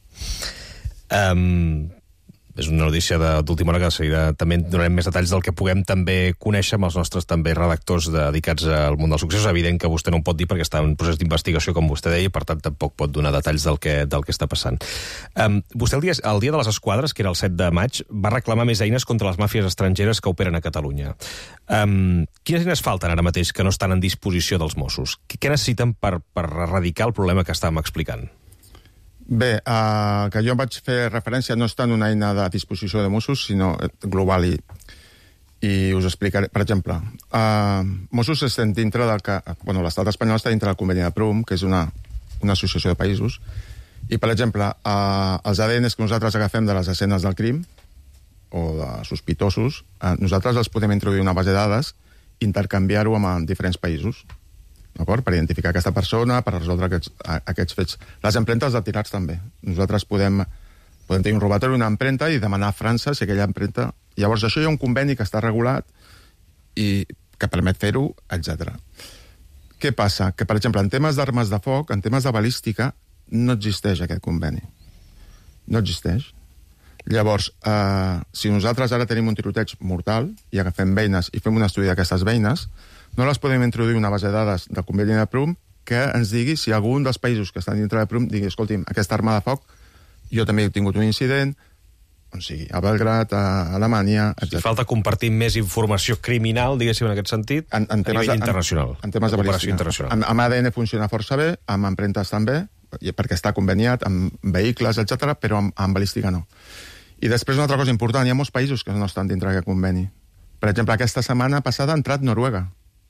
[SPEAKER 2] Um, és una notícia d'última hora que seguirà. També donarem més detalls del que puguem també conèixer amb els nostres també redactors dedicats al món dels successos. És evident que vostè no ho pot dir perquè està en procés d'investigació, com vostè deia, i per tant tampoc pot donar detalls del que, del que està passant. Um, vostè el dia, el dia de les Esquadres, que era el set de maig, va reclamar més eines contra les màfies estrangeres que operen a Catalunya. Um, quines eines falten ara mateix que no estan en disposició dels Mossos? Què necessiten per, per erradicar el problema que estàvem explicant?
[SPEAKER 12] Bé, el uh, que jo vaig fer referència no està en una eina de disposició de Mossos, sinó global, i, i us explicaré. Per exemple, uh, Mossos estem dintre del que... Bueno, l'estat espanyol està dintre del conveni de Prum, que és una, una associació de països, i, per exemple, uh, els A D Ns que nosaltres agafem de les escenes del crim, o de sospitosos, uh, nosaltres els podem introduir una base de dades i intercanviar-ho amb diferents països, d'acord? Per identificar aquesta persona, per resoldre aquests, aquests fets. Les empremtes dactilars també. Nosaltres podem, podem tenir un robatori, una empremta, i demanar a França si aquella empremta... Llavors, això hi ha un conveni que està regulat i que permet fer-ho, etcètera. Què passa? Que, per exemple, en temes d'armes de foc, en temes de balística, no existeix aquest conveni. No existeix. Llavors, eh, si nosaltres ara tenim un tiroteig mortal i agafem beines i fem un estudi d'aquestes beines, no les podem introduir una base de dades del conveni de Prum que ens digui si algun dels països que estan dintre de Prum digui, escolti'm, aquesta arma de foc, jo també he tingut un incident, on sigui, a Belgrat, a Alemanya, etcètera.
[SPEAKER 2] Si falta compartir més informació criminal, diguéssim, en aquest sentit, en, en a nivell de, internacional.
[SPEAKER 12] En, en temes de balística. Amb, amb A D N funciona força bé, amb empremtes també, perquè està conveniat, amb vehicles, etcètera, però amb, amb balística no. I després una altra cosa important, hi ha molts països que no estan dintre d'aquest conveni. Per exemple, aquesta setmana passada ha entrat Noruega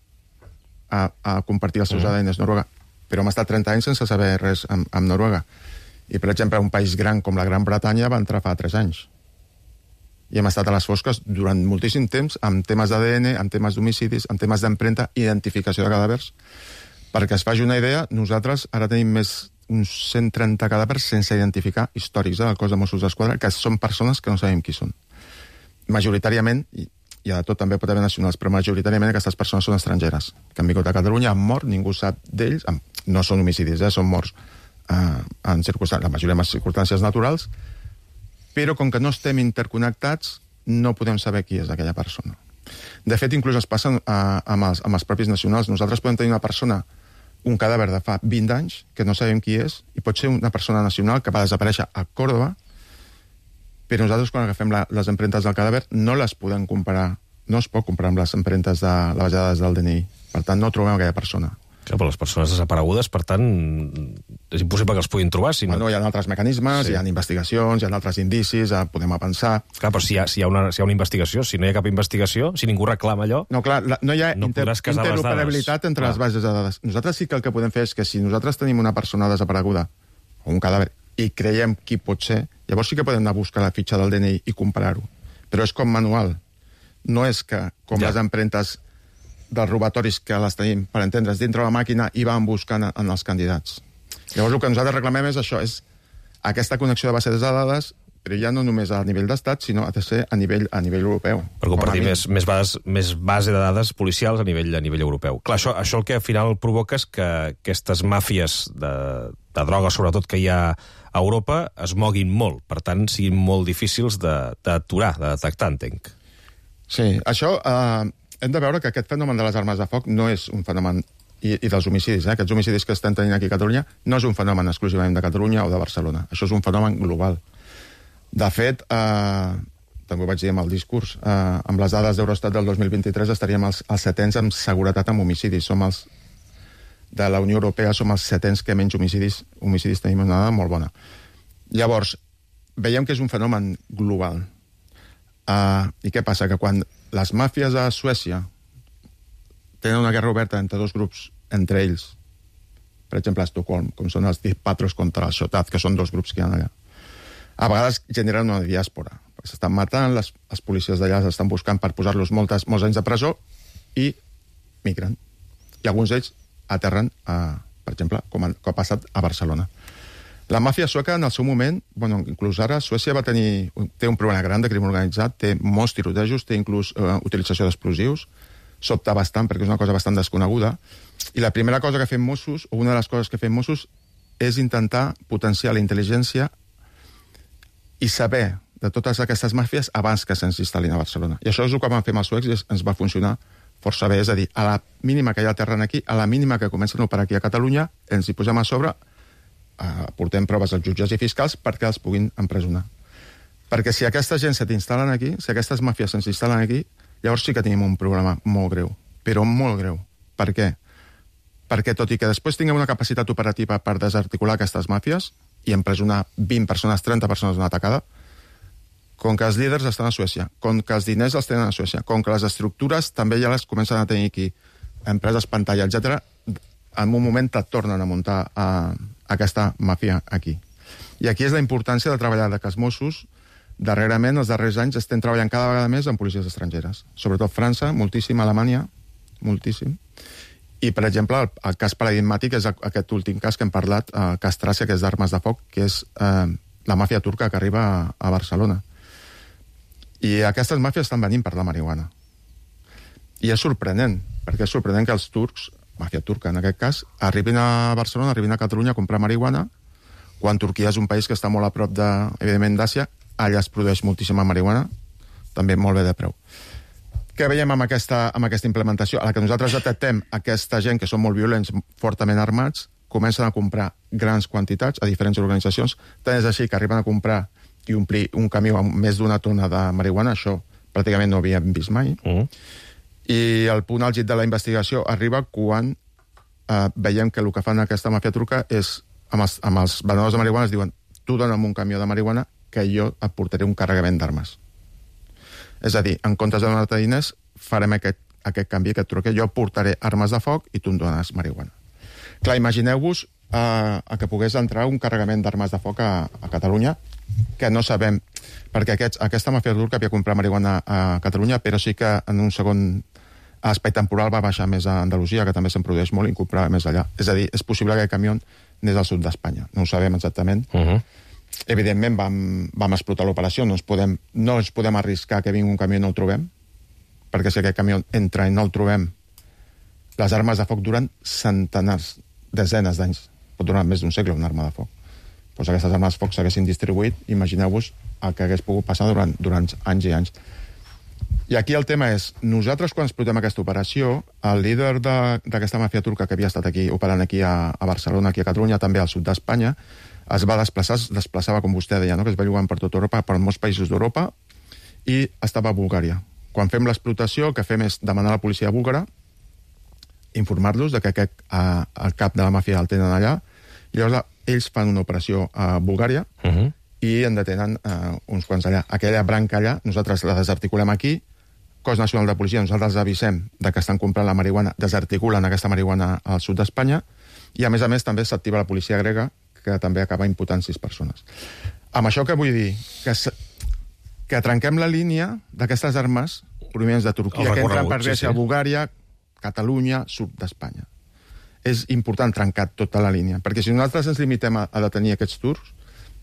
[SPEAKER 12] a, a compartir els seus mm. A D Ns Noruega, però hem estat trenta anys sense saber res amb, amb Noruega. I, per exemple, un país gran com la Gran Bretanya va entrar fa tres anys. I hem estat a les fosques durant moltíssim temps amb temes d'A D N, amb temes d'homicidis, amb temes d'empremta, identificació de cadàvers. Perquè es faci una idea, nosaltres ara tenim més uns cent trenta cadàvers sense identificar històrics del cos de Mossos d'Esquadra, que són persones que no sabem qui són. Majoritàriament, i i de tot també pot haver nacionals, però majoritàriament aquestes persones són estrangeres, que han vingut a Catalunya, han mort, ningú sap d'ells, no són homicidis, eh, són morts eh, en circumstàncies, la majoria de circumstàncies naturals, però com que no estem interconnectats, no podem saber qui és aquella persona. De fet, inclús es passa eh, amb, els, amb els propis nacionals. Nosaltres podem tenir una persona, un cadàver de fa vint anys, que no sabem qui és, i pot ser una persona nacional que va desaparèixer a Còrdova, però nosaltres, quan agafem la, les empremtes del cadàver, no les podem comparar, no es pot comparar amb les empremtes de la base de dades del D N I. Per tant, no trobem aquella persona.
[SPEAKER 2] Clar, però les persones desaparegudes, per tant, és impossible que els puguin trobar. Si no...
[SPEAKER 12] Bueno, hi ha altres mecanismes, sí. Hi ha investigacions, hi ha altres indicis, podem pensar...
[SPEAKER 2] Clar, però si hi, ha, si, hi ha una, si hi ha una investigació, si no hi ha cap investigació, si ningú reclama allò...
[SPEAKER 12] No, clar, la, no hi ha
[SPEAKER 2] no
[SPEAKER 12] inter interoperabilitat entre clar. les bases de dades. Nosaltres sí que el que podem fer és que si nosaltres tenim una persona desapareguda, o un cadàver, i creiem qui pot ser, llavors sí que podem anar a buscar la fitxa del D N I i comparar-ho. Però és com manual. No és que, com ja. les empremtes dels robatoris que les tenim, per entendre's, dintre la màquina i van buscant en els candidats. Llavors el que nosaltres reclamem és això, és aquesta connexió de bases de dades però ja no només a nivell d'estat, sinó ha de ser a nivell, a nivell europeu.
[SPEAKER 2] Per compartir més, més, base, més base de dades policials a nivell, a nivell europeu. Clar, això, això el que al final provoca és que aquestes màfies de, de droga, sobretot que hi ha a Europa, es moguin molt. Per tant, siguin molt difícils d'aturar, de, de detectar, entenc.
[SPEAKER 12] Sí, això... Eh, hem de veure que aquest fenomen de les armes de foc no és un fenomen... I, i dels homicidis, eh? Aquests homicidis que estem tenint aquí a Catalunya no és un fenomen exclusivament de Catalunya o de Barcelona. Això és un fenomen global. De fet, eh, també ho vaig dir amb el discurs, eh, amb les dades d'Eurostat del dos mil vint-i-tres estaríem als, als setens amb seguretat amb homicidis. Som els de la Unió Europea, som els setens que menys homicidis, homicidis tenim una dada molt bona. Llavors, veiem que és un fenomen global. Eh, I què passa? Que quan les màfies a Suècia tenen una guerra oberta entre dos grups, entre ells, per exemple a Estocolm, com són els Patros contra els Shotat, que són dos grups que hi ha allà, a vegades generen una diàspora, perquè s'estan matant, les, les policies d'allà s'estan buscant per posar-los molts anys de presó i migren. I alguns d'ells aterren, a, per exemple, com, a, com ha passat a Barcelona. La màfia sueca, en el seu moment, bueno, inclús ara, Suècia va tenir, té un problema gran de crim organitzat, té molts tirotejos, té inclús uh, utilització d'explosius, sobta bastant, perquè és una cosa bastant desconeguda, i la primera cosa que fem Mossos, o una de les coses que fem Mossos, és intentar potenciar la intel·ligència i saber de totes aquestes màfies abans que se'ns instal·lin a Barcelona. I això és el que vam fer amb els suecs i ens va funcionar força bé. És a dir, a la mínima que ja aterren aquí, a la mínima que comencen a operar aquí a Catalunya, ens hi posem a sobre, eh, portem proves als jutges i fiscals perquè els puguin empresonar. Perquè si aquesta gent se t'instal·len aquí, si aquestes màfies se'ns instal·len aquí, llavors sí que tenim un problema molt greu, però molt greu. Per què? Perquè tot i que després tinguem una capacitat operativa per desarticular aquestes màfies i empresonar vint persones, trenta persones d'una atacada, com que els líders estan a Suècia, com que els diners els tenen a Suècia, com que les estructures també ja les comencen a tenir aquí, empreses pantalla, etcètera, en un moment et tornen a muntar a, a aquesta màfia aquí. I aquí és la importància de treballar de que els Mossos, darrerament, els darrers anys, estem treballant cada vegada més amb policies estrangeres. Sobretot França, moltíssim, Alemanya, moltíssim. I, per exemple, el, el cas paradigmàtic és aquest últim cas que hem parlat, el cas Tràcia, que és d'armes de foc, que és eh, la màfia turca que arriba a, a Barcelona. I aquestes màfies estan venint per la marihuana. I és sorprenent, perquè és sorprenent que els turcs, màfia turca en aquest cas, arribin a Barcelona, arribin a Catalunya a comprar marihuana, quan Turquia és un país que està molt a prop, de, evidentment, d'Àsia, allà es produeix moltíssima marihuana, també molt bé de preu. Què veiem amb aquesta, amb aquesta implementació? A la que nosaltres detectem aquesta gent que són molt violents, fortament armats, comencen a comprar grans quantitats a diferents organitzacions, tant és així que arriben a comprar i omplir un camió amb més d'una tona de marihuana, això pràcticament no havíem vist mai. Mm. I el punt àlgid de la investigació arriba quan eh, veiem que el que fan aquesta màfia turca és, amb els, amb els venedors de marihuana, es diuen, tu dona'm un camió de marihuana que jo et portaré un carregament d'armes. És a dir, en comptes de donar-te diners, farem aquest, aquest canvi, aquest truque. Jo portaré armes de foc i tu em dones marihuana. Clar, imagineu-vos eh, que pogués entrar un carregament d'armes de foc a, a Catalunya, que no sabem, perquè aquests, aquesta màfia turca havia comprat marihuana a Catalunya, però sí que en un segon espai temporal va baixar més a Andalusia, que també se'n produeix molt, i comprava més allà. És a dir, és possible que aquest camió anés al sud d'Espanya. No ho sabem exactament. Uh-huh. Evidentment vam, vam explotar l'operació, no, ens podem, no ens podem arriscar que vingui un camió i no el trobem, perquè si aquest camió entra i no el trobem, les armes de foc duren centenars, desenes d'anys. Pot durar més d'un segle una arma de foc. Pues aquestes armes de foc s'haguessin distribuït, imagineu-vos el que hagués pogut passar durant, durant anys i anys. I aquí el tema és, nosaltres quan explotem aquesta operació, el líder d'aquesta màfia turca que havia estat aquí, operant aquí a, a Barcelona, aquí a Catalunya, també al sud d'Espanya, es va desplaçar, es desplaçava, com vostè deia, no? Que es va llogant per tota Europa, per molts països d'Europa, i estava a Bulgària. Quan fem l'explotació, el que fem és demanar a la policia búlgara, informar-los de que aquest, eh, el cap de la màfia el tenen allà, i llavors ells fan una operació a Bulgària, uh-huh. i en detenen eh, uns quants allà. Aquella branca allà, nosaltres la desarticulem aquí, Cos Nacional de Policia, nosaltres avisem de que estan comprant la marihuana, desarticulen aquesta marihuana al sud d'Espanya, i a més a més també s'activa la policia grega, que també acaba imputant sis persones. Amb això què vull dir? Que, que trenquem la línia d'aquestes armes provinents de Turquia, que entren per Grècia, sí, sí. Bulgària, Catalunya, sud d'Espanya. És important trencar tota la línia, perquè si nosaltres ens limitem a, a detenir aquests turcs,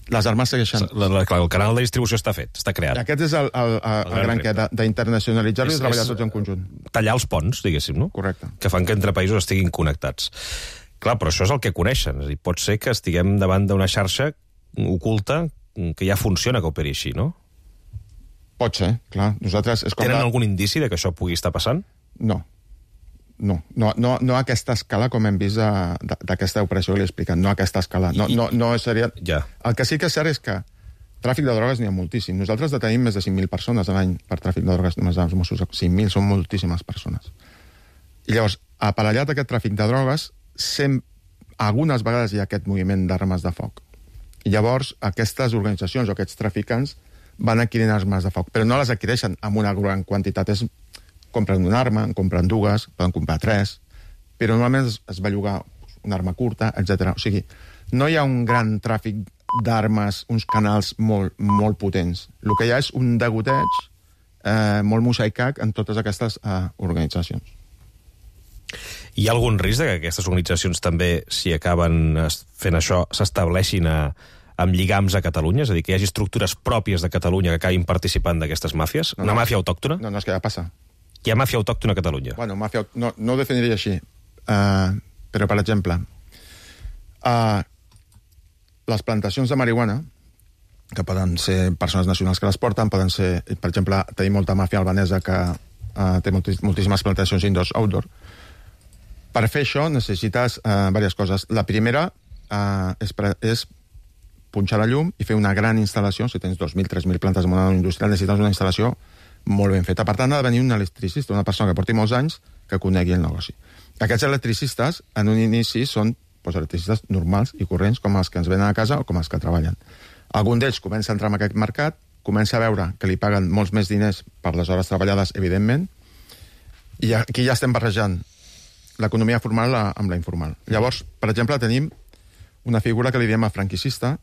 [SPEAKER 12] Les armes segueixen...
[SPEAKER 2] La, la, el canal de distribució està fet, està creat.
[SPEAKER 12] Aquest és el, el, el, el gran que d'internacionalitzar-ho i treballar tots en conjunt.
[SPEAKER 2] Tallar els ponts, diguéssim, no?
[SPEAKER 12] Correcte.
[SPEAKER 2] Que fan que entre països estiguin connectats. Clar, però això és el que coneixen. És a dir, pot ser que estiguem davant d'una xarxa oculta que ja funciona que operi així, no?
[SPEAKER 12] Pot ser, clar. Nosaltres... És com
[SPEAKER 2] Tenen
[SPEAKER 12] la...
[SPEAKER 2] algun indici de que això pugui estar passant?
[SPEAKER 12] No. No, no, no, no a aquesta escala com hem vist d'aquesta operació que li he explicat, no a aquesta escala. No, no, no seria...
[SPEAKER 2] Ja.
[SPEAKER 12] El que sí que és cert és que tràfic de drogues n'hi ha moltíssim. Nosaltres detenim més de cinc mil persones a l'any per tràfic de drogues, només els Mossos. cinc mil són moltíssimes persones. I llavors, aparellat aquest tràfic de drogues, sem... algunes vegades hi ha aquest moviment d'armes de foc. I llavors, aquestes organitzacions o aquests traficants van adquirint armes de foc, però no les adquireixen amb una gran quantitat. És... compren una arma, en compren dues, poden comprar tres, però normalment es, es va llogar una arma curta, etcètera. O sigui, no hi ha un gran tràfic d'armes, uns canals molt, molt potents. El que hi ha és un degoteig eh, molt mosaicat en totes aquestes eh, organitzacions.
[SPEAKER 2] Hi ha algun risc que aquestes organitzacions també, si acaben fent això, s'estableixin a, amb lligams a Catalunya? És a dir, que hi hagi estructures pròpies de Catalunya que acabin participant d'aquestes màfies?
[SPEAKER 12] No,
[SPEAKER 2] una
[SPEAKER 12] no,
[SPEAKER 2] màfia autòctona?
[SPEAKER 12] No, no, és que ja passa.
[SPEAKER 2] Hi ha màfia autòctona a Catalunya?
[SPEAKER 12] Bueno, màfia... No, no ho definiria així. Uh, però, per exemple, uh, les plantacions de marihuana, que poden ser persones nacionals que les porten, poden ser, per exemple, tenim molta màfia albanesa que uh, té moltíssimes plantacions indoors-outdoor. Per fer això necessites uh, diverses coses. La primera uh, és, pre és punxar la llum i fer una gran instal·lació. Si tens dos mil, tres mil plantes en una industrial, necessites una instal·lació molt ben feta. Per tant, ha de venir un electricista, una persona que porti molts anys, que conegui el negoci. Aquests electricistes, en un inici, són doncs, electricistes normals i corrents, com els que ens venen a casa o com els que treballen. Algun d'ells comença a entrar en aquest mercat, comença a veure que li paguen molts més diners per les hores treballades, evidentment, i aquí ja estem barrejant l'economia formal amb la informal. Llavors, per exemple, tenim una figura que li diem a franquicista,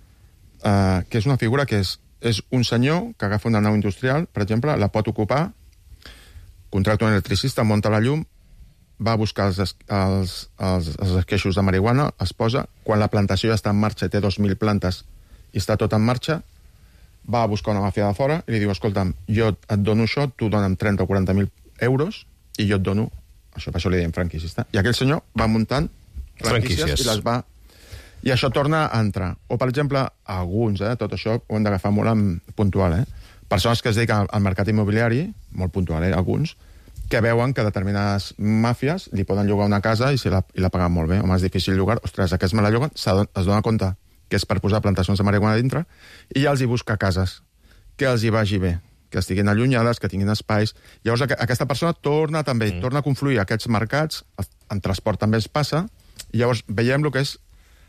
[SPEAKER 12] eh, que és una figura que és és un senyor que agafa una nau industrial, per exemple, la pot ocupar, contracta un electricista, munta la llum, va a buscar els, els, els, els esqueixos de marihuana, es posa, quan la plantació ja està en marxa, té dos mil plantes i està tot en marxa, va a buscar una màfia de fora i li diu, escolta'm, jo et dono això, tu dona'm trenta o quaranta mil euros i jo et dono això, per això li diem franquicista. I aquell senyor va muntant franquícies i les va... I això torna a entrar. O, per exemple, alguns, eh, tot això ho hem d'agafar molt en puntual, eh? Persones que es dediquen al mercat immobiliari, molt puntual, eh, alguns, que veuen que determinades màfies li poden llogar una casa i, si la, i la paguen molt bé. Home, és difícil llogar. Ostres, aquests me la lloguen, es dona compte que és per posar plantacions de marihuana dintre i ja els hi busca cases, que els hi vagi bé, que estiguin allunyades, que tinguin espais. Llavors, aquesta persona torna també, mm. torna a confluir a aquests mercats, en transport també es passa, i llavors veiem el que és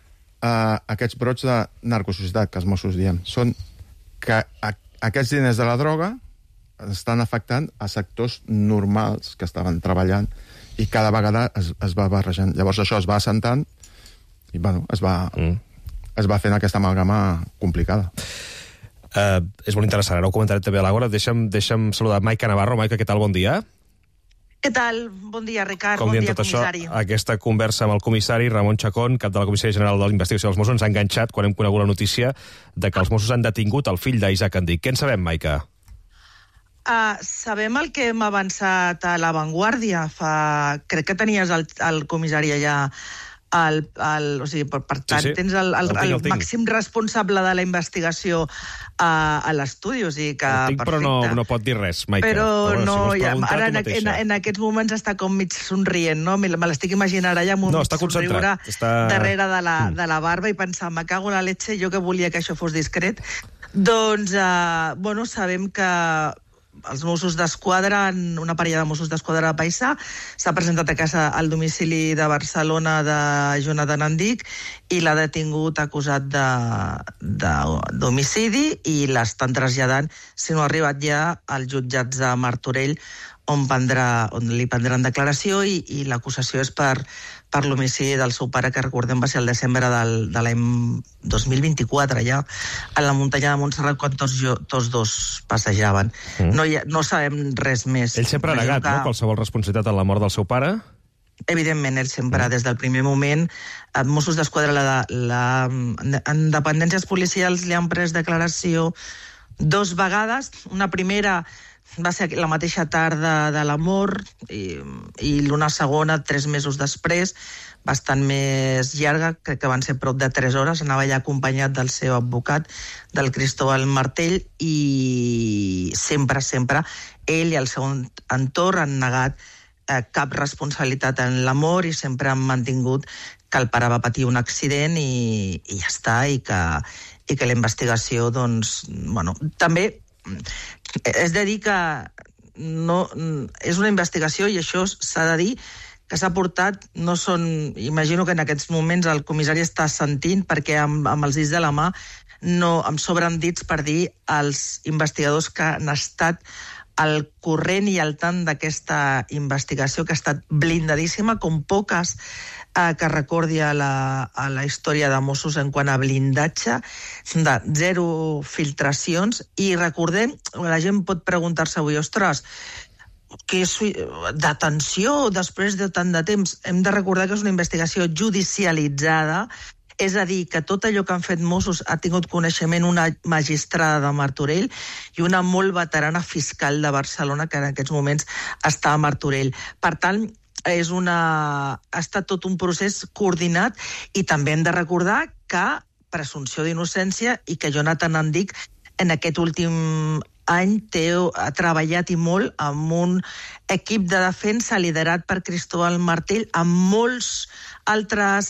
[SPEAKER 12] Uh, aquests brots de narcosocietat que els Mossos diem, són que a, aquests diners de la droga estan afectant a sectors normals que estaven treballant i cada vegada es, es va barrejant. Llavors això es va assentant i bueno, es va, mm. es va fent aquesta amalgama complicada.
[SPEAKER 2] Uh, és molt interessant, ara ho comentaré també a l'Àgora. Deixa'm, deixa'm saludar Maica Navarro. Maica, què tal? Bon dia.
[SPEAKER 14] Què tal? Bon dia, Ricard.
[SPEAKER 2] Com
[SPEAKER 14] bon
[SPEAKER 2] diem
[SPEAKER 14] dia,
[SPEAKER 2] tot
[SPEAKER 14] comissari.
[SPEAKER 2] Això, aquesta conversa amb el comissari Ramon Chacón, cap de la Comissaria General de l'Investigació dels Mossos, ens ha enganxat quan hem conegut la notícia de que els Mossos han detingut el fill d'Isaac Andic. Què en sabem, Maica?
[SPEAKER 14] Uh, sabem el que hem avançat a La Vanguardia. Fa... Crec que tenies el, el comissari allà. El, el, o sigui, per, per tant, sí, sí. tens el, el, el, tinc, el, el màxim responsable de la investigació a, a l'estudi, o sigui que
[SPEAKER 2] el tinc,
[SPEAKER 14] perfecte.
[SPEAKER 2] Però no, no pot dir res, Maica.
[SPEAKER 14] Però
[SPEAKER 2] però
[SPEAKER 14] no,
[SPEAKER 2] si
[SPEAKER 14] ja, ara en, en, en aquests moments està com mig somrient, no? Me l'estic imaginant ara ja amb un
[SPEAKER 2] no,
[SPEAKER 14] mig somriure
[SPEAKER 2] està...
[SPEAKER 14] darrere de la, de la barba i pensar, me cago en la leche, jo que volia que això fos discret. Doncs, eh, bueno, sabem que els Mossos d'Esquadra, una parella de Mossos d'Esquadra de Paisà, s'ha presentat a casa al domicili de Barcelona de Jonathan Andic i l'ha detingut acusat d'homicidi i l'estan traslladant, si no ha arribat ja, als jutjats de Martorell, on, prendrà, on li prendran declaració i, i l'acusació és per, per l'homicidi del seu pare, que recordem va ser el desembre del, de l'any dos mil vint-i-quatre, ja, a la muntanya de Montserrat, quan tots, jo, tots dos passejaven. Mm. No, hi ha, no sabem res més.
[SPEAKER 2] Ell sempre ha negat, que... no?, qualsevol responsabilitat en la mort del seu pare?
[SPEAKER 14] evidentment, ell sempre, des del primer moment, a Mossos d'Esquadra, la, la, en dependències policials li han pres declaració dos vegades. Una primera va ser la mateixa tarda de la mort i, i una segona, tres mesos després, bastant més llarga, crec que van ser prop de tres hores, anava ja acompanyat del seu advocat, del Cristóbal Martell, i sempre, sempre, ell i el seu entorn han negat eh, cap responsabilitat en la mort i sempre han mantingut que el pare va patir un accident i, i ja està, i que, i que la investigació, doncs, bueno, també és de dir que no, és una investigació, i això s'ha de dir, que s'ha portat, no són... Imagino que en aquests moments el comissari està sentint, perquè amb, amb els dits de la mà no em sobren dits per dir als investigadors que han estat al corrent i al tant d'aquesta investigació, que ha estat blindadíssima, com poques eh, que recordi a la, a la història de Mossos en quant a blindatge, de zero filtracions, i recordem, la gent pot preguntar-se avui, ostres, que és detenció després de tant de temps. Hem de recordar que és una investigació judicialitzada, és a dir, que tot allò que han fet Mossos ha tingut coneixement una magistrada de Martorell i una molt veterana fiscal de Barcelona, que en aquests moments està a Martorell. Per tant, és una... ha estat tot un procés coordinat, i també hem de recordar que presumpció d'innocència, i que Jonathan Andic en aquest últim any Teo ha treballat i molt amb un equip de defensa liderat per Cristóbal Martell, amb molts altres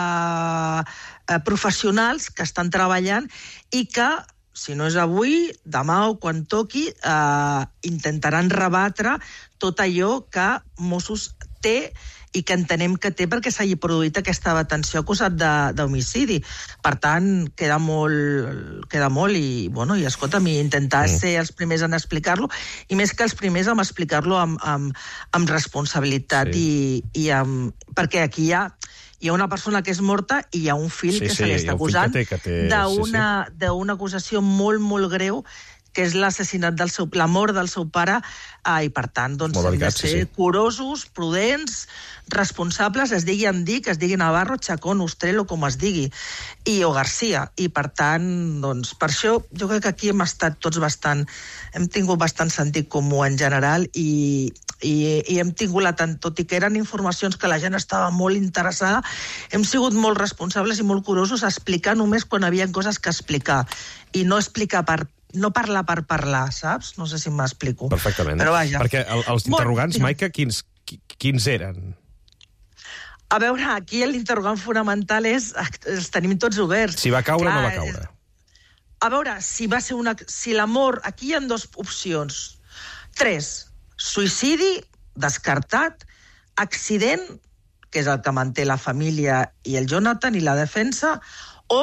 [SPEAKER 14] eh, professionals que estan treballant i que, si no és avui, demà o quan toqui, eh, intentaran rebatre tot allò que Mossos té i que entenem que té perquè s'hagi produït aquesta detenció acusat d'homicidi. Per tant, queda molt, queda molt i, bueno, i escolta'm, i intentar mm. ser els primers en explicar-lo, i més que els primers en explicar-lo amb, amb, amb responsabilitat, sí. i, i amb... perquè aquí hi ha, hi ha una persona que és morta i hi ha un fill sí, que sí, se li està acusant d'una sí, sí. acusació molt, molt greu, que és l'assassinat del seu, la mort del seu pare, eh, i per tant, doncs, hem de ser sí, sí. curosos, prudents, responsables, es digui Andic, es digui Navarro, Chacón, Ostrelo, com es digui, i o Garcia, i per tant, doncs, per això jo crec que aquí hem estat tots bastant, hem tingut bastant sentit comú en general, i, i, i hem tingut la tant, tot i que eren informacions que la gent estava molt interessada, hem sigut molt responsables i molt curosos a explicar només quan hi havia coses que explicar, i no explicar per no parlar per parlar, saps? No sé si m'explico.
[SPEAKER 2] Perfectament.
[SPEAKER 14] Però vaja.
[SPEAKER 2] Perquè el, els interrogants, Maica, quins, quins eren?
[SPEAKER 14] A veure, aquí l'interrogant fonamental és... Els tenim tots oberts.
[SPEAKER 2] Si va caure o no va caure.
[SPEAKER 14] A veure, si va ser una... Si l'amor... Aquí hi ha dues opcions. Tres. Suïcidi, descartat. Accident, que és el que manté la família i el Jonathan i la defensa, o...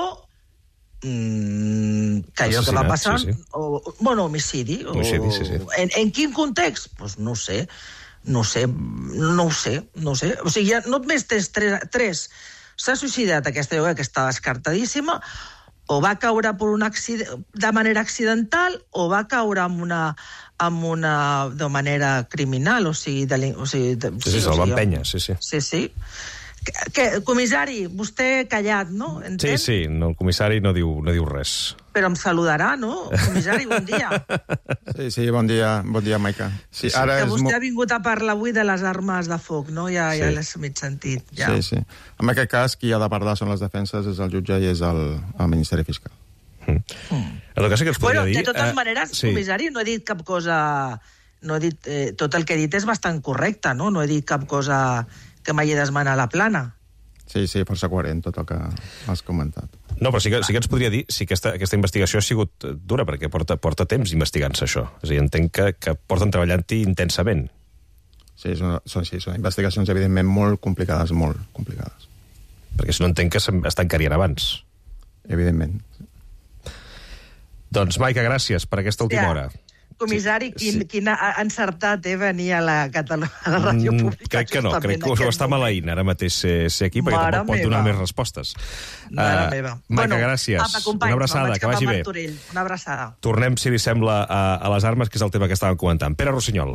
[SPEAKER 14] Mm, que allò que va passar sí, sí. O, bueno, homicidi,
[SPEAKER 2] homicidi o, sí, sí.
[SPEAKER 14] En, en quin context? Pues no sé no sé, no ho sé no sé, o sigui, ja no només tens tres, tres. S'ha suïcidat aquesta lloga que està descartadíssima, o va caure per un accident, de manera accidental, o va caure amb una amb una de manera criminal, o sigui, de, o sigui de,
[SPEAKER 2] sí, sí, se'l va empènyer, sí, sí
[SPEAKER 14] sí, sí. Que, comissari, vostè callat, no? Entén?
[SPEAKER 2] Sí, sí, no, el comissari no diu, no diu res.
[SPEAKER 14] Però em saludarà, no? Comissari, bon dia.
[SPEAKER 12] Sí, sí, bon dia, bon dia, Maica. Sí, ara
[SPEAKER 14] que
[SPEAKER 12] és
[SPEAKER 14] vostè
[SPEAKER 12] mo...
[SPEAKER 14] ha vingut a parlar avui de les armes de foc, no? Ja, sí. ja l'he mig sentit. Ja.
[SPEAKER 12] Sí, sí. En aquest cas, qui ha de parlar són les defenses, és el jutge i és el, el Ministeri Fiscal.
[SPEAKER 2] Mm. Mm. El que sí que es podria
[SPEAKER 14] bueno,
[SPEAKER 2] dir...
[SPEAKER 14] De totes eh, maneres, sí. comissari, no he dit cap cosa... No he dit, eh, tot el que he dit és bastant correcte, no? No he dit cap cosa que m'hagi d'esmenar la plana.
[SPEAKER 12] Sí, sí, força coherent tot el que has comentat.
[SPEAKER 2] No, però sí que, sí que ens podria dir si aquesta, aquesta investigació ha sigut dura, perquè porta, porta temps investigant-se això. És a dir, entenc que, que porten treballant-hi intensament.
[SPEAKER 12] Sí, són, són, sí, són investigacions evidentment molt complicades, molt complicades.
[SPEAKER 2] Perquè si no entenc que estan cariant abans.
[SPEAKER 12] Evidentment.
[SPEAKER 2] Doncs, Maica, gràcies per aquesta última
[SPEAKER 14] ja.
[SPEAKER 2] hora.
[SPEAKER 14] Comissari,
[SPEAKER 2] sí,
[SPEAKER 14] quin,
[SPEAKER 2] sí.
[SPEAKER 14] quin venir eh, venir a la, Catalu a la ràdio pública.
[SPEAKER 2] Mm, crec que no, crec que us ho està maleint ara mateix ser, ser aquí, perquè
[SPEAKER 14] Mare
[SPEAKER 2] tampoc pot donar més respostes.
[SPEAKER 14] Mare uh, meva.
[SPEAKER 2] Maica,
[SPEAKER 14] bueno,
[SPEAKER 2] gràcies.
[SPEAKER 14] Apa, company,
[SPEAKER 2] una abraçada, que vagi bé.
[SPEAKER 14] Una abraçada.
[SPEAKER 2] Tornem, si li sembla, a, a les armes, que és el tema que estàvem comentant. Pere Rossinyol.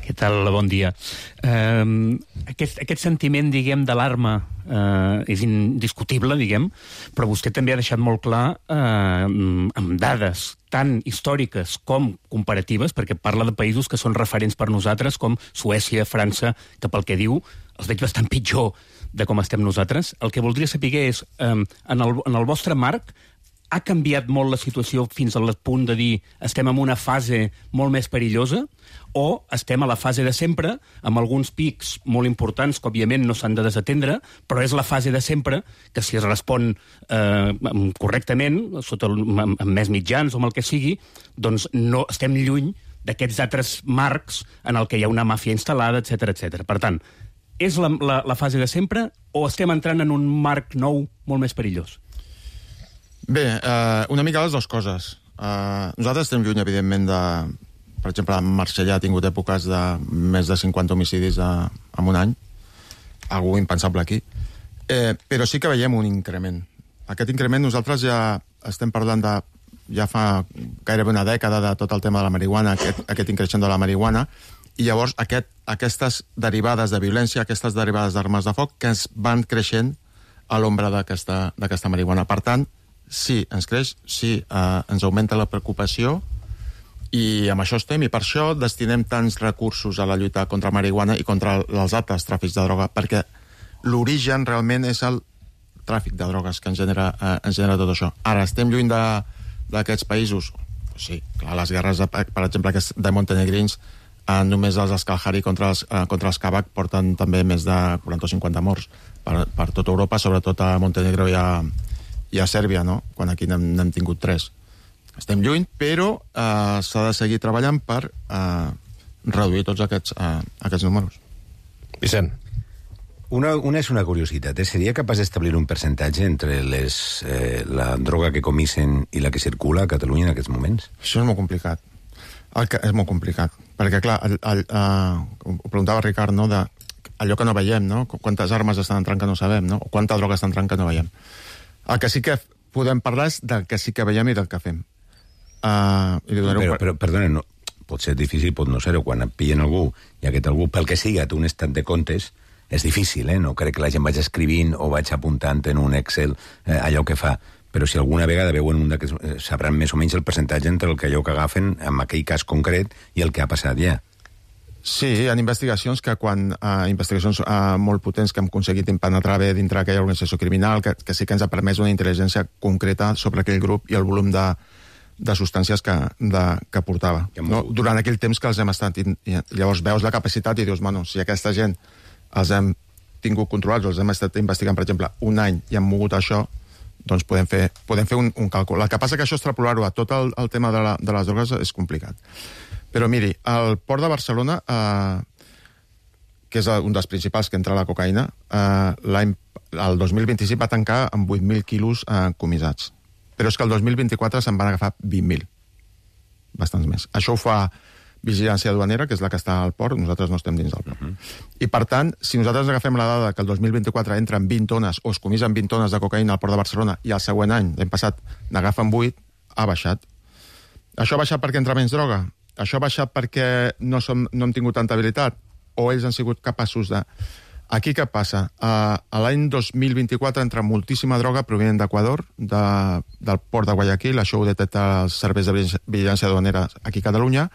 [SPEAKER 1] Què tal? Bon dia. Uh, aquest, aquest sentiment, diguem, d'alarma uh, és indiscutible, diguem, però vostè també ha deixat molt clar uh, amb dades tan històriques com comparatives, perquè parla de països que són referents per nosaltres, com Suècia, França, que pel que diu els veig bastant pitjor de com estem nosaltres. El que voldria saber és, um, en, el, en el vostre marc, ha canviat molt la situació fins al punt de dir estem en una fase molt més perillosa o estem a la fase de sempre, amb alguns pics molt importants que, òbviament, no s'han de desatendre, però és la fase de sempre que, si es respon eh, correctament, sota el, amb, amb més mitjans o amb el que sigui, doncs no estem lluny d'aquests altres marcs en el que hi ha una màfia instal·lada, etcètera, etcètera. Per tant, és la, la, la fase de sempre o estem entrant en un marc nou molt més perillós?
[SPEAKER 12] Bé, eh, una mica les dues coses. Eh, nosaltres estem lluny, evidentment, de... Per exemple, Marsella ha tingut èpoques de més de cinquanta homicidis a, en un any. Algú impensable aquí. Eh, però sí que veiem un increment. Aquest increment nosaltres ja estem parlant de... Ja fa gairebé una dècada de tot el tema de la marihuana, aquest, aquest increixent de la marihuana, i llavors aquest, aquestes derivades de violència, aquestes derivades d'armes de foc, que es van creixent a l'ombra d'aquesta d'aquesta marihuana. Per tant, sí, ens creix, sí, eh, ens augmenta la preocupació i amb això estem, i per això destinem tants recursos a la lluita contra la marihuana i contra els altres tràfics de droga, perquè l'origen realment és el tràfic de drogues que ens genera, eh, ens genera tot això. Ara, estem lluny d'aquests països? Sí, clar, les guerres, per exemple, de montenegrins, eh, només els Escalhari contra els, eh, contra els Kavak porten també més de quaranta o cinquanta morts per, per tota Europa, sobretot a Montenegro i a i a Sèrbia, no? Quan aquí n'hem tingut tres. Estem lluny, però eh, s'ha de seguir treballant per eh, reduir tots aquests, eh, aquests números.
[SPEAKER 2] Vicent.
[SPEAKER 4] Una, una és una curiositat. Eh? Seria capaç d'establir un percentatge entre les, eh, la droga que comisen i la que circula a Catalunya en aquests moments?
[SPEAKER 12] Això és molt complicat. El que, és molt complicat. Perquè, clar, el, el, uh, ho preguntava Ricard, no?, de allò que no veiem, no? Quantes armes estan entrant que no sabem, no? O quanta droga està entrant que no veiem. El que sí que podem parlar és del que sí que veiem i del que fem. Uh, i
[SPEAKER 4] però, un... però, perdona, no, pot ser difícil, pot no ser-ho. Quan et pillen algú i aquest algú, pel que siga, té un estat de comptes, és difícil, eh? No crec que la gent vagi escrivint o vaig apuntant en un Excel eh, allò que fa. Però si alguna vegada veuen un d'aquests, eh, sabran més o menys el percentatge entre el que allò que agafen en aquell cas concret i el que ha passat ja.
[SPEAKER 12] Sí, hi ha investigacions que quan uh, investigacions uh, molt potents que hem aconseguit penetrar bé dintre aquella organització criminal, que, que sí que ens ha permès una intel·ligència concreta sobre aquell grup i el volum de, de substàncies que, de, que portava. No? Durant aquell temps que els hem estat... I, i llavors veus la capacitat i dius, bueno, si aquesta gent els hem tingut controlats o els hem estat investigant, per exemple, un any i han mogut això, doncs podem fer, podem fer un, un càlcul. El que passa que això extrapolar-ho a tot el, el tema de, la, de les drogues és complicat. Però miri, el port de Barcelona, eh, que és un dels principals que entra la cocaïna, eh, el dos mil vint-i-cinc va tancar amb vuit mil quilos eh, comissats. Però és que el dos mil vint-i-quatre se'n van agafar vint mil. Bastants més. Això ho fa Vigilància Duanera, que és la que està al port, nosaltres no estem dins del port. Uh -huh. I per tant, si nosaltres agafem la dada que el dos mil vint-i-quatre entren vint tones o es comisen vint tones de cocaïna al port de Barcelona i el següent any, l'any passat, n'agafen vuit, ha baixat. Això ha baixat perquè entra menys droga? Això ha baixat perquè no, som, no hem tingut tanta habilitat? O ells han sigut capaços de... Aquí què passa? Uh, a l'any dos mil vint-i-quatre entra moltíssima droga provenent d'Equador, de, del port de Guayaquil, això ho detecta els serveis de vigilància aduanera aquí a Catalunya,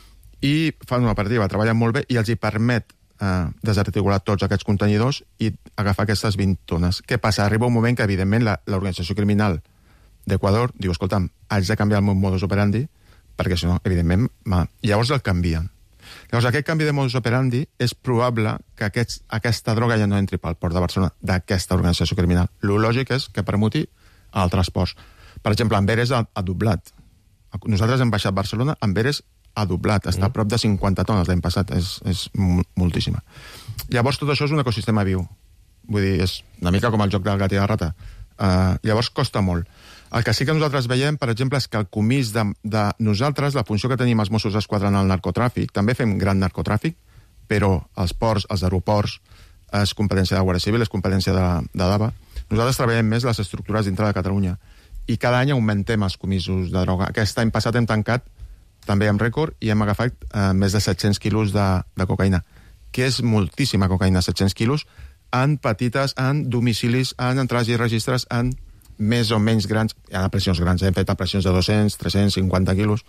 [SPEAKER 12] i fan una operativa, treballen molt bé i els hi permet uh, desarticular tots aquests contenidors i agafar aquestes vint tones. Què passa? Arriba un moment que, evidentment, l'organització criminal d'Equador diu, escolta'm, haig de canviar el meu modus operandi, perquè si no, evidentment, ma... llavors el canvien. Llavors, aquest canvi de modus operandi és probable que aquests, aquesta droga ja no entri pel port de Barcelona d'aquesta organització criminal. Lo lògic és que permuti a altres ports. Per exemple, Amberes ha, ha doblat. Nosaltres hem baixat Barcelona, Amberes ha doblat, està a prop de cinquanta tones l'any passat, és, és moltíssima. Llavors, tot això és un ecosistema viu. Vull dir, és una mica com el joc del gat i la rata. Uh, llavors, costa molt. El que sí que nosaltres veiem, per exemple, és que el comís de, de nosaltres, la funció que tenim els Mossos d'Esquadra en el narcotràfic, també fem gran narcotràfic, però els ports, els aeroports, és competència de Guàrdia Civil, és competència de, de d'A B A. Nosaltres treballem més les estructures dintre de Catalunya i cada any augmentem els comisos de droga. Aquest any passat hem tancat també amb rècord, i hem agafat eh, més de set-cents quilos de, de cocaïna, que és moltíssima cocaïna, set-cents quilos, en petites, en domicilis, en entrades i registres, en més o menys grans, hi ha pressions grans, hem fet pressions de dos-cents, tres-cents cinquanta quilos,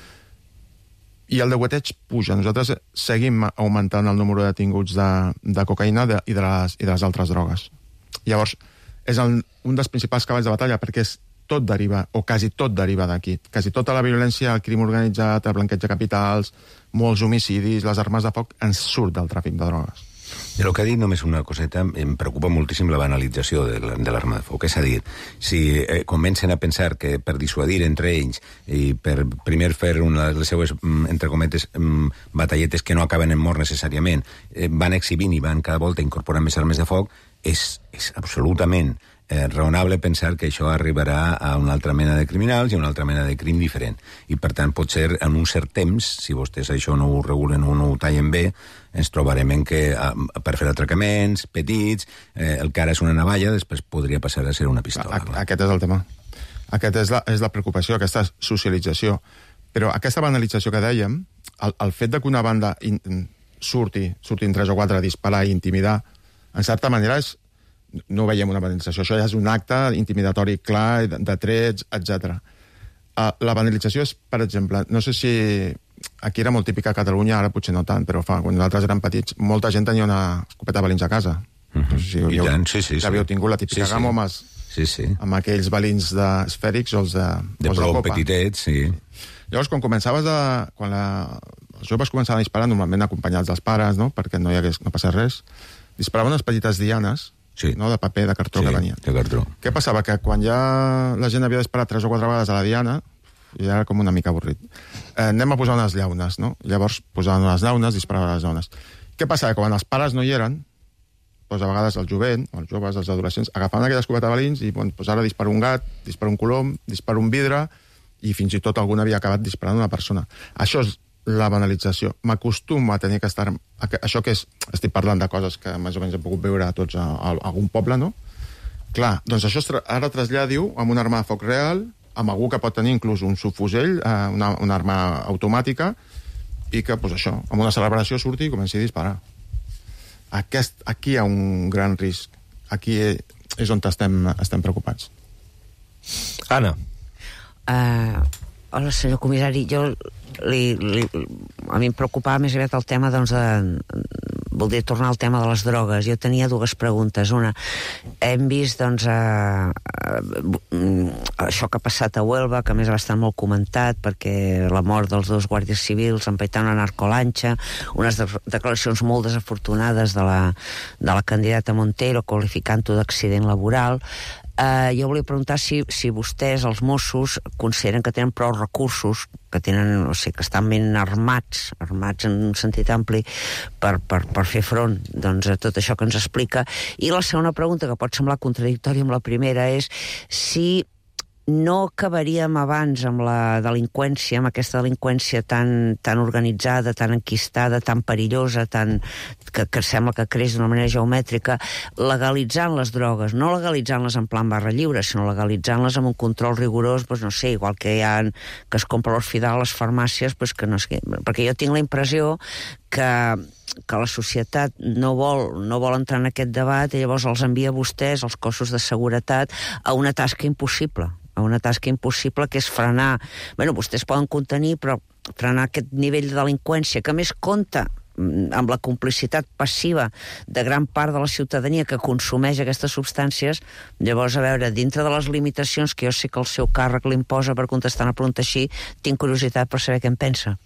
[SPEAKER 12] i el degüeteig puja. Nosaltres seguim augmentant el número de detinguts de, de cocaïna de, i, de les, i de les altres drogues. Llavors, és el, un dels principals cavalls de batalla, perquè és tot deriva, o quasi tot deriva d'aquí. Quasi tota la violència, el crim organitzat, el blanqueig de capitals, molts homicidis, les armes de foc, ens surt del tràfic de drogues.
[SPEAKER 4] I el que ha dit només una coseta, em preocupa moltíssim la banalització de l'arma de foc. És a dir, si eh, comencen a pensar que per dissuadir entre ells i per primer fer una, les seues, entre cometes, batalletes que no acaben en mort necessàriament, eh, van exhibint i van cada volta incorporant més armes de foc, és, és absolutament eh, raonable pensar que això arribarà a una altra mena de criminals i a una altra mena de crim diferent. I, per tant, pot ser en un cert temps, si vostès això no ho regulen o no ho tallen bé, ens trobarem en que per fer atracaments petits, eh, el que ara és una navalla, després podria passar a ser una pistola.
[SPEAKER 12] A, aquest és el tema. Aquest és la, és la preocupació, aquesta socialització. Però aquesta banalització que dèiem, el, el fet de que una banda in, surti, surtin tres o quatre a disparar i intimidar, en certa manera és, no veiem una banalització, això ja és un acte intimidatori clar, de, de trets, etcètera. Uh, la banalització és, per exemple, no sé si aquí era molt típica a Catalunya, ara potser no tant, però fa, quan nosaltres érem petits, molta gent tenia una escopeta de balins a casa.
[SPEAKER 4] Uh-huh.
[SPEAKER 12] No sé si
[SPEAKER 4] I tant, sí, sí.
[SPEAKER 12] Ja havíeu tingut la típica
[SPEAKER 4] sí, sí.
[SPEAKER 12] gamma amb, els,
[SPEAKER 4] sí, sí.
[SPEAKER 12] amb aquells balins de, esfèrics o els de,
[SPEAKER 4] de
[SPEAKER 12] els
[SPEAKER 4] prou
[SPEAKER 12] de copa.
[SPEAKER 4] petitets, sí.
[SPEAKER 12] Llavors, quan començaves a... Quan la, els joves començaven a disparar, normalment acompanyats dels pares, no?, perquè no hi hagués, no passés res, disparaven unes petites dianes, sí. no?, de paper, de cartró,
[SPEAKER 4] sí,
[SPEAKER 12] que venien.
[SPEAKER 4] De cartró.
[SPEAKER 12] Què passava? Que quan ja la gent havia disparat tres o quatre vegades a la diana, i era com una mica avorrit. Eh, anem a posar unes llaunes, no? Llavors posaven unes llaunes, disparaven les llaunes. Què passava? Quan els pares no hi eren, doncs a vegades el jovent, o els joves, els adolescents, agafaven aquella escopeta de balins i bon, doncs ara disparo un gat, disparo un colom, disparo un vidre, i fins i tot algun havia acabat disparant una persona. Això és la banalització. M'acostumo a tenir que estar... Això que és... Estic parlant de coses que més o menys hem pogut veure a tots a, a, a algun poble, no? Clar, doncs això ara traslladiu amb una arma de foc real, amb algú que pot tenir inclús un subfusell, eh, una, una arma automàtica, i que, doncs això, amb una celebració surti i comenci a disparar. Aquest, aquí hi ha un gran risc. Aquí és on estem, estem preocupats.
[SPEAKER 2] Anna.
[SPEAKER 3] Uh, hola, senyor comissari. Jo li, li, a mi em preocupava més aviat el tema, doncs, de... voldria tornar al tema de les drogues. Jo tenia dues preguntes. Una, hem vist, doncs, a, a, a, això que ha passat a Huelva, que a més va estar molt comentat, perquè la mort dels dos guàrdies civils empaitant una narcolanxa, unes de, declaracions molt desafortunades de la, de la candidata Montero, qualificant-ho d'accident laboral. Uh, jo volia preguntar si, si vostès, els Mossos, consideren que tenen prou recursos, que tenen, o sigui, que estan ben armats, armats en un sentit ampli, per, per, per fer front, doncs, a tot això que ens explica. I la segona pregunta, que pot semblar contradictòria amb la primera, és si no acabaríem abans amb la delinqüència, amb aquesta delinqüència tan, tan organitzada, tan enquistada, tan perillosa, tan, que, que sembla que creix d'una manera geomètrica, legalitzant les drogues, no legalitzant-les en plan barra lliure, sinó legalitzant-les amb un control rigorós, doncs no sé, igual que hi ha, que es compra l'orfidal a les farmàcies, doncs que no sé, perquè jo tinc la impressió que que la societat no vol, no vol entrar en aquest debat i llavors els envia a vostès, els cossos de seguretat, a una tasca impossible, a una tasca impossible que és frenar. Bueno, vostès poden contenir, però frenar aquest nivell de delinqüència, que més compta amb la complicitat passiva de gran part de la ciutadania que consumeix aquestes substàncies. Llavors, a veure, dintre de les limitacions que jo sé que el seu càrrec l'imposa per contestar una pregunta així, tinc curiositat per saber què en pensa.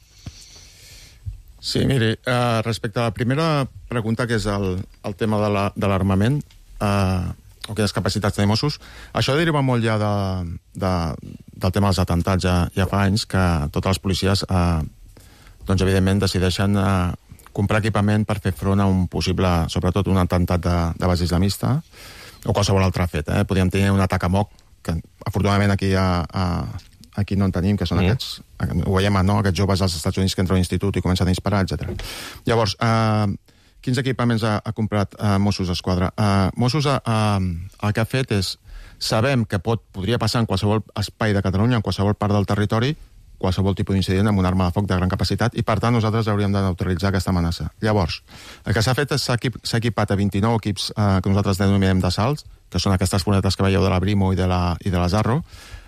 [SPEAKER 12] Sí, miri, uh, respecte a la primera pregunta, que és el, el tema de l'armament, la, uh, o quines capacitats tenim Mossos, això deriva molt ja de, de, del tema dels atentats. Ja, ja fa anys que totes les policies, uh, doncs, evidentment, decideixen uh, comprar equipament per fer front a un possible, sobretot un atemptat de, de base islamista, o qualsevol altre fet. Eh? Podríem tenir un atac a moc, que afortunadament aquí hi ha... Uh, aquí no en tenim, que són mm. aquests, ho veiem, no?, aquests joves als Estats Units que entren a l'institut i comencen a disparar, etcètera. Llavors, eh, quins equipaments ha, ha comprat eh, Mossos d'Esquadra? Eh, Mossos eh, el que ha fet és, sabem que pot, podria passar en qualsevol espai de Catalunya, en qualsevol part del territori, qualsevol tipus d'incident amb una arma de foc de gran capacitat i, per tant, nosaltres hauríem de neutralitzar aquesta amenaça. Llavors, el que s'ha fet és s'ha equip, equipat a vint-i-nou equips eh, que nosaltres denominem d'assalts, que són aquestes furgonetes que veieu de la Brimo i de la, i de la Zarro,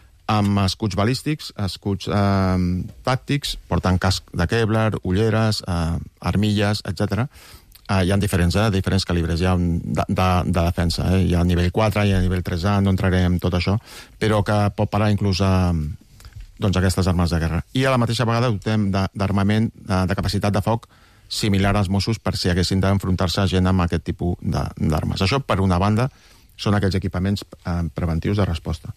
[SPEAKER 12] amb escuts balístics, escuts eh, tàctics, portant casc de Kevlar, ulleres, eh, armilles, etcètera. Uh, hi ha diferents, eh, diferents calibres, hi ha un de, de, de defensa, eh? Hi ha nivell quatre, hi ha nivell tres A, no entraré en tot això, però que pot parar inclús a, doncs, aquestes armes de guerra. I a la mateixa vegada dotem d'armament, de, de capacitat de foc similar als Mossos per si haguessin d'enfrontar-se gent amb aquest tipus d'armes. Això, per una banda, són aquells equipaments eh, preventius de resposta.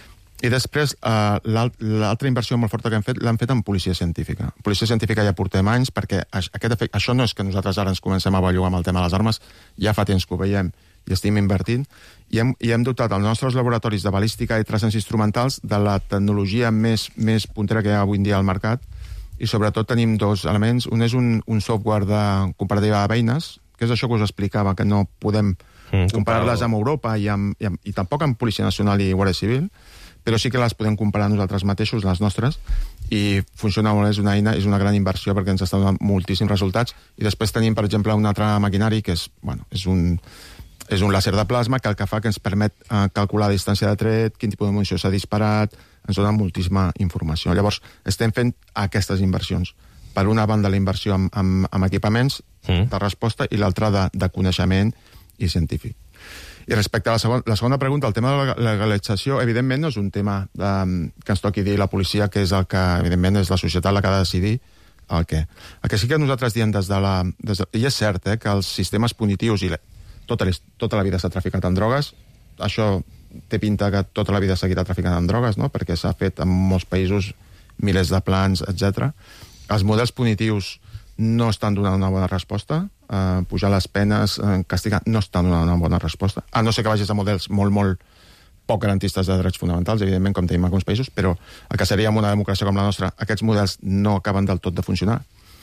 [SPEAKER 12] I després, eh, l'altra inversió molt forta que hem fet, l'hem fet en policia científica. Policia científica ja portem anys, perquè aquest efecte, això no és que nosaltres ara ens comencem a bellugar amb el tema de les armes, ja fa temps que ho veiem i estem invertint, i hem, i hem dotat els nostres laboratoris de balística i traces instrumentals de la tecnologia més, més puntera que hi ha avui en dia al mercat, i sobretot tenim dos elements. Un és un, un software de comparativa de beines, que és això que us explicava, que no podem mm, comparar-les amb Europa i, amb, i, amb, i tampoc amb Policia Nacional i Guàrdia Civil, però sí que les podem comparar nosaltres mateixos, les nostres, i funciona molt, és una eina, és una gran inversió perquè ens està donant moltíssims resultats. I després tenim, per exemple, un altre maquinari que és, bueno, és un, és un làser de plasma que el que fa que ens permet eh, calcular la distància de tret, quin tipus de munició s'ha disparat, ens dona moltíssima informació. Llavors, estem fent aquestes inversions. Per una banda, la inversió amb, amb, amb equipaments mm. de resposta i l'altra de, de coneixement i científic. I respecte a la segona, la segona pregunta, el tema de la legalització, evidentment no és un tema de, que ens toqui dir la policia, que és el que, evidentment, és la societat la que ha de decidir el què. El que sí que nosaltres diem des de la... Des de, i és cert eh, que els sistemes punitius, i la, tota, tota la vida s'ha traficat en drogues, això té pinta que tota la vida seguirà traficant en drogues, no? Perquè s'ha fet en molts països milers de plans, etcètera. Els models punitius no estan donant una bona resposta, uh, pujar les penes, uh, castigar, no estan donant una bona resposta, a no ser que vagis a models molt, molt poc garantistes de drets fonamentals, evidentment, com tenim en alguns països, però el que seria una democràcia com la nostra, aquests models no acaben del tot de funcionar.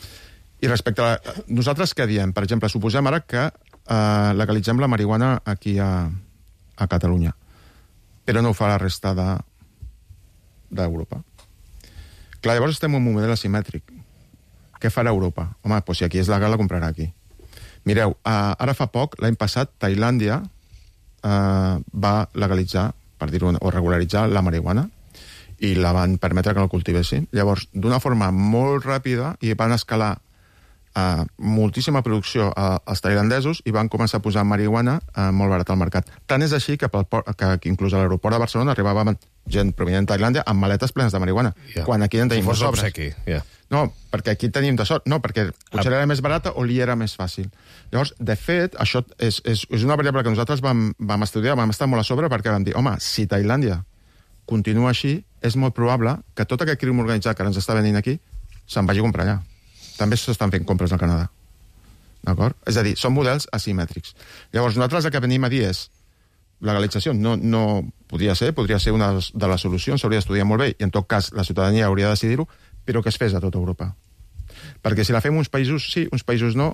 [SPEAKER 12] I respecte a... La... Nosaltres què diem? Per exemple, suposem ara que uh, legalitzem la marihuana aquí a, a Catalunya, però no ho fa la resta de d'Europa. Clar, llavors estem en un model asimètric. Què farà Europa? Home, doncs si aquí és legal, la comprarà aquí. Mireu, uh, ara fa poc, l'any passat, Tailàndia uh, va legalitzar, per dir-ho, o regularitzar la marihuana, i la van permetre que la cultivessin. Llavors, d'una forma molt ràpida, i van escalar uh, moltíssima producció uh, als tailandesos i van començar a posar marihuana uh, molt barat al mercat. Tant és així que, pel port, que, que inclús a l'aeroport de Barcelona arribava gent provinent de Tailàndia amb maletes plenes de marihuana, yeah. quan aquí en tenim de sobres.
[SPEAKER 2] Yeah.
[SPEAKER 12] No, perquè aquí tenim de sort. No, perquè potser era més barata o li era més fàcil. Llavors, de fet, això és, és, és una variable que nosaltres vam, vam estudiar, vam estar molt a sobre perquè vam dir, home, si Tailàndia continua així, és molt probable que tot aquest crim organitzat que ens està venint aquí se'n vagi a comprar allà. També s'estan fent compres al Canadà. D'acord? És a dir, són models asimètrics. Llavors, nosaltres el que venim a dir és legalització. No, no podria ser, podria ser una de les solucions, s'hauria d'estudiar molt bé, i en tot cas la ciutadania hauria de decidir-ho, però que es fes a tota Europa. Perquè si la fem uns països sí, uns països no,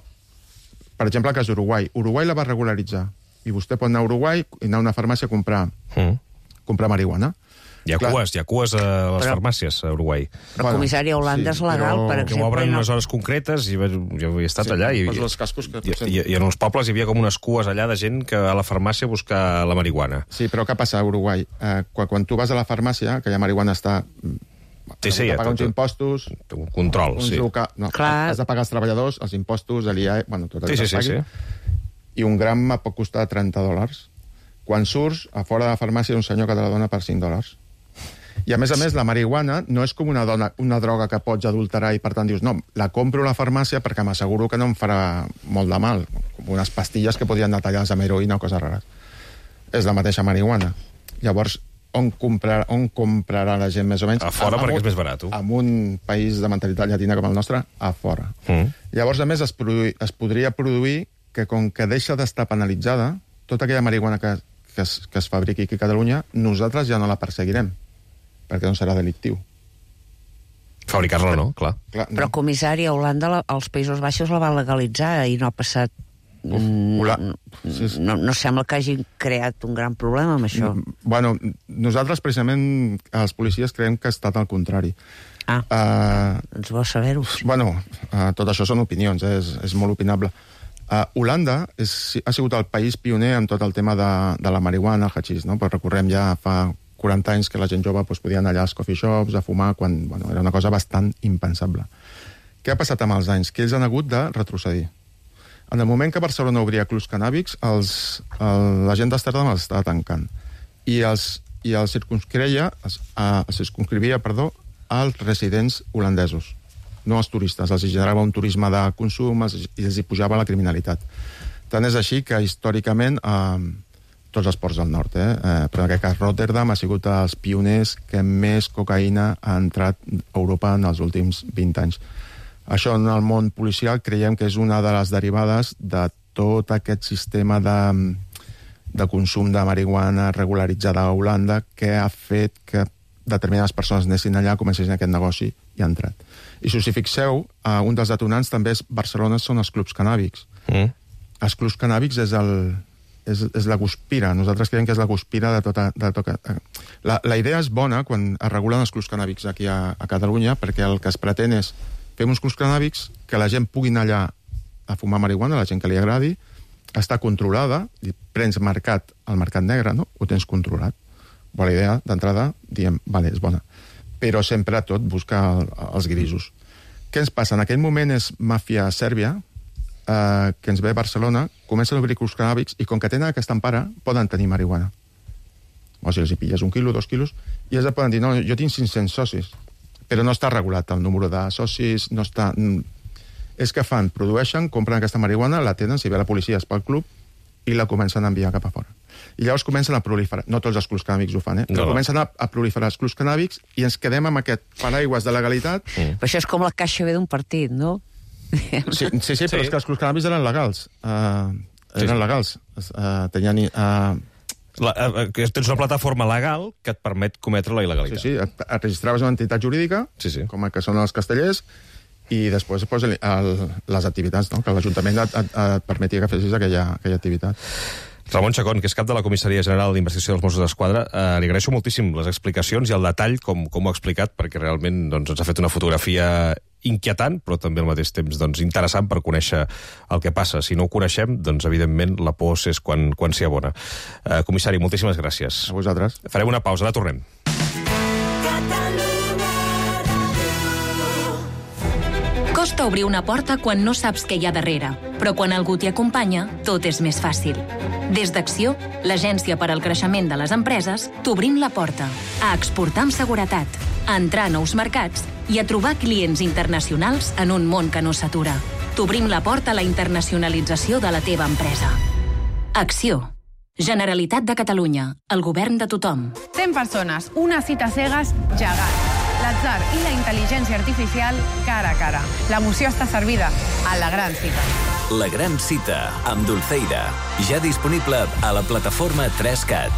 [SPEAKER 12] per exemple, el cas d'Uruguai. Uruguai la va regularitzar, i vostè pot anar a Uruguai i anar a una farmàcia a comprar, mm. comprar marihuana.
[SPEAKER 2] Hi ha cues, hi ha cues a les però, farmàcies a Uruguai.
[SPEAKER 3] Però, bueno, comissari, a Holanda sí, és legal, però, per exemple...
[SPEAKER 2] Que ho obren
[SPEAKER 3] no...
[SPEAKER 2] unes hores concretes, i jo he estat sí, allà, i,
[SPEAKER 12] els cascos que...
[SPEAKER 2] i, i, i en els pobles hi havia com unes cues allà de gent que a la farmàcia busca la marihuana.
[SPEAKER 12] Sí, però què passa a Uruguai? Eh, quan, quan tu vas a la farmàcia, que la marihuana està...
[SPEAKER 2] Sí, sí,
[SPEAKER 12] has de pagar uns impostos...
[SPEAKER 2] Un control, uns sí.
[SPEAKER 12] Loca... No, Clar. Has de pagar els treballadors, els impostos, l'I A E... Bueno, tot
[SPEAKER 2] sí, sí, sí, sí.
[SPEAKER 12] I un gram pot costar trenta dòlars. Quan surts, a fora de la farmàcia, un senyor que te la dona per cinc dòlars. I a més a més, la marihuana no és com una, dona, una droga que pots adulterar i per tant dius, no, la compro a la farmàcia perquè m'asseguro que no em farà molt de mal, com unes pastilles que podrien anar tallades amb heroïna o coses rares. És la mateixa marihuana. Llavors, on, comprar, on comprarà la gent més o menys?
[SPEAKER 2] A fora, a, perquè a, és més barat.
[SPEAKER 12] En un país de mentalitat llatina com el nostre, a fora. Mm. Llavors, a més, es, produir, es podria produir que, com que deixa d'estar penalitzada, tota aquella marihuana que, que, es, que es fabriqui aquí a Catalunya, nosaltres ja no la perseguirem, perquè no serà delictiu.
[SPEAKER 2] Fabricar-la no, clar.
[SPEAKER 3] clar no. Però, comissari, a Holanda, la, als Països Baixos la va legalitzar i no ha passat... Uf, no, sí, sí. No, no sembla que hagin creat un gran problema amb això.
[SPEAKER 12] Bueno, nosaltres, precisament, els policies creiem que ha estat al contrari.
[SPEAKER 3] Ah, uh, doncs bo saber-ho.
[SPEAKER 12] Bueno, uh, tot això són opinions, eh? és, és molt opinable. Uh, Holanda és, ha sigut el país pioner en tot el tema de, de la marihuana, el hachís, no? Però recordem ja fa quaranta anys que la gent jove pues, podia anar allà als coffee shops a fumar quan bueno, era una cosa bastant impensable. Què ha passat amb els anys? Que ells han hagut de retrocedir. En el moment que Barcelona obria clubs cannàbics, els, el, la gent d'Amsterdam els estava tancant. I els, i els circunscrivia, els, uh, els circunscrivia perdó, als residents holandesos, no als turistes. Els generava un turisme de consum els, i els hi pujava la criminalitat. Tant és així que històricament eh, tots els ports del nord, eh, eh, però en aquest cas Rotterdam ha sigut els pioners que més cocaïna ha entrat a Europa en els últims vint anys. Això en el món policial creiem que és una de les derivades de tot aquest sistema de, de consum de marihuana regularitzada a Holanda que ha fet que determinades persones anessin allà, comencessin aquest negoci i ha entrat. I si us hi fixeu, uh, un dels detonants també és Barcelona són els clubs cannàbics. Mm. Els clubs cannàbics és, el, és, és la guspira. Nosaltres creiem que és la guspira de tota... De tota la, la idea és bona quan es regulen els clubs cannàbics aquí a, a Catalunya, perquè el que es pretén és fer uns clubs cannàbics que la gent pugui anar allà a fumar marihuana, la gent que li agradi, està controlada, i prens mercat al mercat negre, no? Ho tens controlat. Bona idea, d'entrada, diem, vale, és bona. Però sempre tot busca el, els grisos. Què ens passa? En aquell moment és màfia sèrbia, eh, que ens ve a Barcelona, comencen a obrir clubs cannàbics i com que tenen aquesta empara, poden tenir marihuana. O sigui, els hi pilles un quilo, dos quilos, i ells poden dir, no, jo tinc cinc-cents socis, però no està regulat el número de socis, no està... És que fan, produeixen, compren aquesta marihuana, la tenen, si ve la policia es pel club, i la comencen a enviar cap a fora. I llavors comencen a proliferar. No tots els clubs cannàbics ho fan, eh? Però no. Comencen a, a proliferar els clubs cannàbics i ens quedem amb aquest paraigües de legalitat.
[SPEAKER 3] Mm. Però això és com la caixa B d'un partit, no?
[SPEAKER 12] Sí, sí, sí, però sí. És que els clubs cannàbics eren legals. Uh, eren sí. legals. Uh, tenien... Uh...
[SPEAKER 2] La, uh, tens una plataforma legal que et permet cometre la il·legalitat.
[SPEAKER 12] Sí, sí. Et, et registraves una entitat jurídica, sí, sí. com que són els castellers, i després pues, el, el, les activitats, no? Que l'Ajuntament et, et, et permetia que fessis aquella, aquella activitat.
[SPEAKER 2] Ramon Chacón, que és cap de la Comissaria General d'Investigació dels Mossos d'Esquadra, eh, li agraeixo moltíssim les explicacions i el detall com, com ho ha explicat, perquè realment doncs, ens ha fet una fotografia inquietant, però també al mateix temps doncs, interessant per conèixer el que passa. Si no ho coneixem, doncs, evidentment, la por és quan, quan s'hi abona. Eh, comissari, moltíssimes gràcies.
[SPEAKER 12] A vosaltres.
[SPEAKER 2] Farem una pausa, ara tornem.
[SPEAKER 15] Costa obrir una porta quan no saps què hi ha darrere, però quan algú t'hi acompanya, tot és més fàcil. Des d'Acció, l'agència per al creixement de les empreses, t'obrim la porta a exportar amb seguretat, a entrar a nous mercats i a trobar clients internacionals en un món que no s'atura. T'obrim la porta a la internacionalització de la teva empresa. Acció. Generalitat de Catalunya. El govern de tothom.
[SPEAKER 16] cent persones, una cita cegues, gegant. L'atzar i la intel·ligència artificial cara a cara. L'emoció està servida a La Gran Cita.
[SPEAKER 17] La Gran Cita, amb Dulceida. Ja disponible a la plataforma tres cat.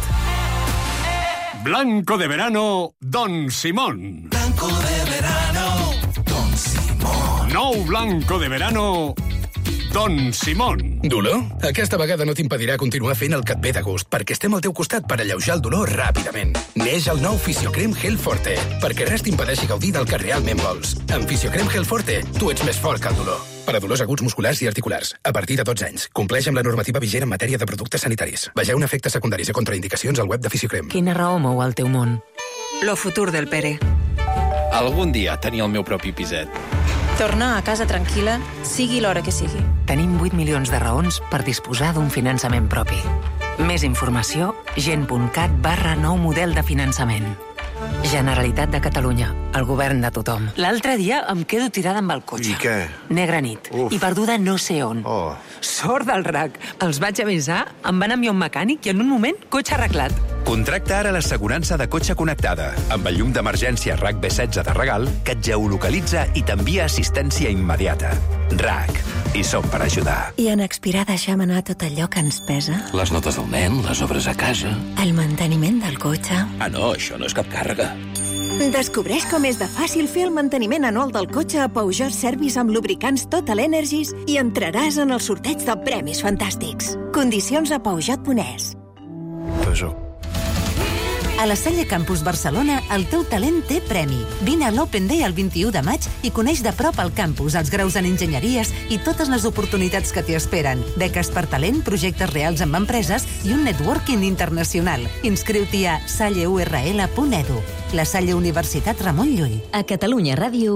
[SPEAKER 11] Blanco de verano, Don Simón.
[SPEAKER 18] Blanco de verano, Don Simón.
[SPEAKER 11] Nou blanco de verano, Don Simón.
[SPEAKER 19] Dolor? Aquesta vegada no t'impedirà continuar fent el que et ve de gust, perquè estem al teu costat per alleujar el dolor ràpidament. Neix el nou Fisiocrem Gel Forte, perquè res t'impedeixi gaudir del que realment vols. Amb Fisiocrem Gel Forte, tu ets més fort que el dolor. Per a dolors aguts musculars i articulars, a partir de dotze anys. Compleix amb la normativa vigent en matèria de productes sanitaris. Vegeu efectes secundaris i contraindicacions al web de Fisiocrem.
[SPEAKER 20] Quina raó mou el teu món?
[SPEAKER 21] Lo futur del Pere.
[SPEAKER 22] Algun dia tenir el meu propi piset.
[SPEAKER 21] Tornar a casa tranquil·la, sigui l'hora que sigui.
[SPEAKER 20] Tenim vuit milions de raons per disposar d'un finançament propi. Més informació, gent.cat barra nou model de finançament. Generalitat de Catalunya, el govern de tothom.
[SPEAKER 21] L'altre dia em quedo tirada amb el cotxe.
[SPEAKER 23] I què?
[SPEAKER 21] Negra nit. Uf. I perduda no sé on.
[SPEAKER 23] Oh.
[SPEAKER 21] Sort del R A C. Els vaig avisar, em van enviar un mecànic i en un moment, cotxe arreglat.
[SPEAKER 24] Contracta ara l'assegurança de cotxe connectada, amb el llum d'emergència R A C B setze de regal, que et geolocalitza i t'envia assistència immediata. R A C. Hi som per ajudar.
[SPEAKER 25] I en Expirar deixem anar tot allò que ens pesa?
[SPEAKER 26] Les notes del nen, les obres a casa...
[SPEAKER 25] El manteniment del cotxe...
[SPEAKER 26] Ah, no, això no és cap càrrega.
[SPEAKER 25] Descobreix com és de fàcil fer el manteniment anual del cotxe a Peugeot Service amb lubricants Total Energies i entraràs en el sorteig de premis fantàstics. Condicions a peugeot punt es.
[SPEAKER 23] Peugeot.
[SPEAKER 5] A la Salle Campus Barcelona, el teu talent té premi. Vine a l'Open Day el vint-i-u de maig i coneix de prop el campus, els graus en enginyeries i totes les oportunitats que t'hi esperen. Beques per talent, projectes reals amb empreses i un networking internacional. Inscriu-t'hi a salle u erre ele punt edu. La Salle Universitat Ramon Llull.
[SPEAKER 15] A Catalunya Ràdio...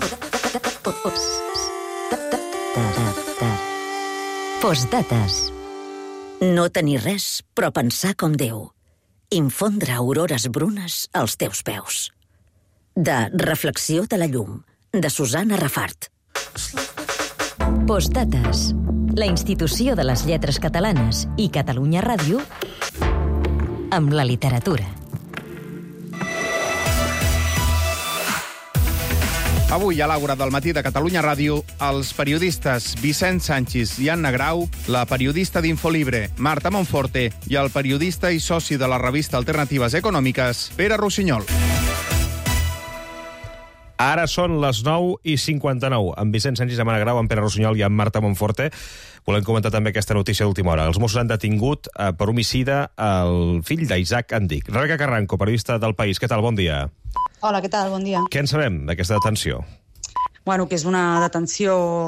[SPEAKER 15] Postdates.
[SPEAKER 7] No tenir res, però pensar com Déu. Infondre aurores brunes als teus peus. De Reflexió de la llum, de Susana Rafart.
[SPEAKER 15] Postdates. La institució de les lletres catalanes i Catalunya Ràdio amb la literatura.
[SPEAKER 8] Avui, a l'Àgora del matí de Catalunya Ràdio, els periodistes Vicent Sanchis i Anna Grau, la periodista d'Infolibre, Marta Monforte, i el periodista i soci de la revista Alternatives Econòmiques, Pere Rossinyol.
[SPEAKER 2] Ara són les nou i cinquanta-nou. Amb Vicent Sanchis, amb Anna Grau, amb Pere Rossinyol i amb Marta Monforte. Volem comentar també aquesta notícia d'última hora. Els Mossos han detingut eh, per homicida el fill d'Isaac Andic. Rebeca Carranco, periodista del País. Què tal? Bon dia.
[SPEAKER 9] Hola, què tal? Bon dia.
[SPEAKER 2] Què en sabem d'aquesta detenció?
[SPEAKER 9] Bueno, que és una detenció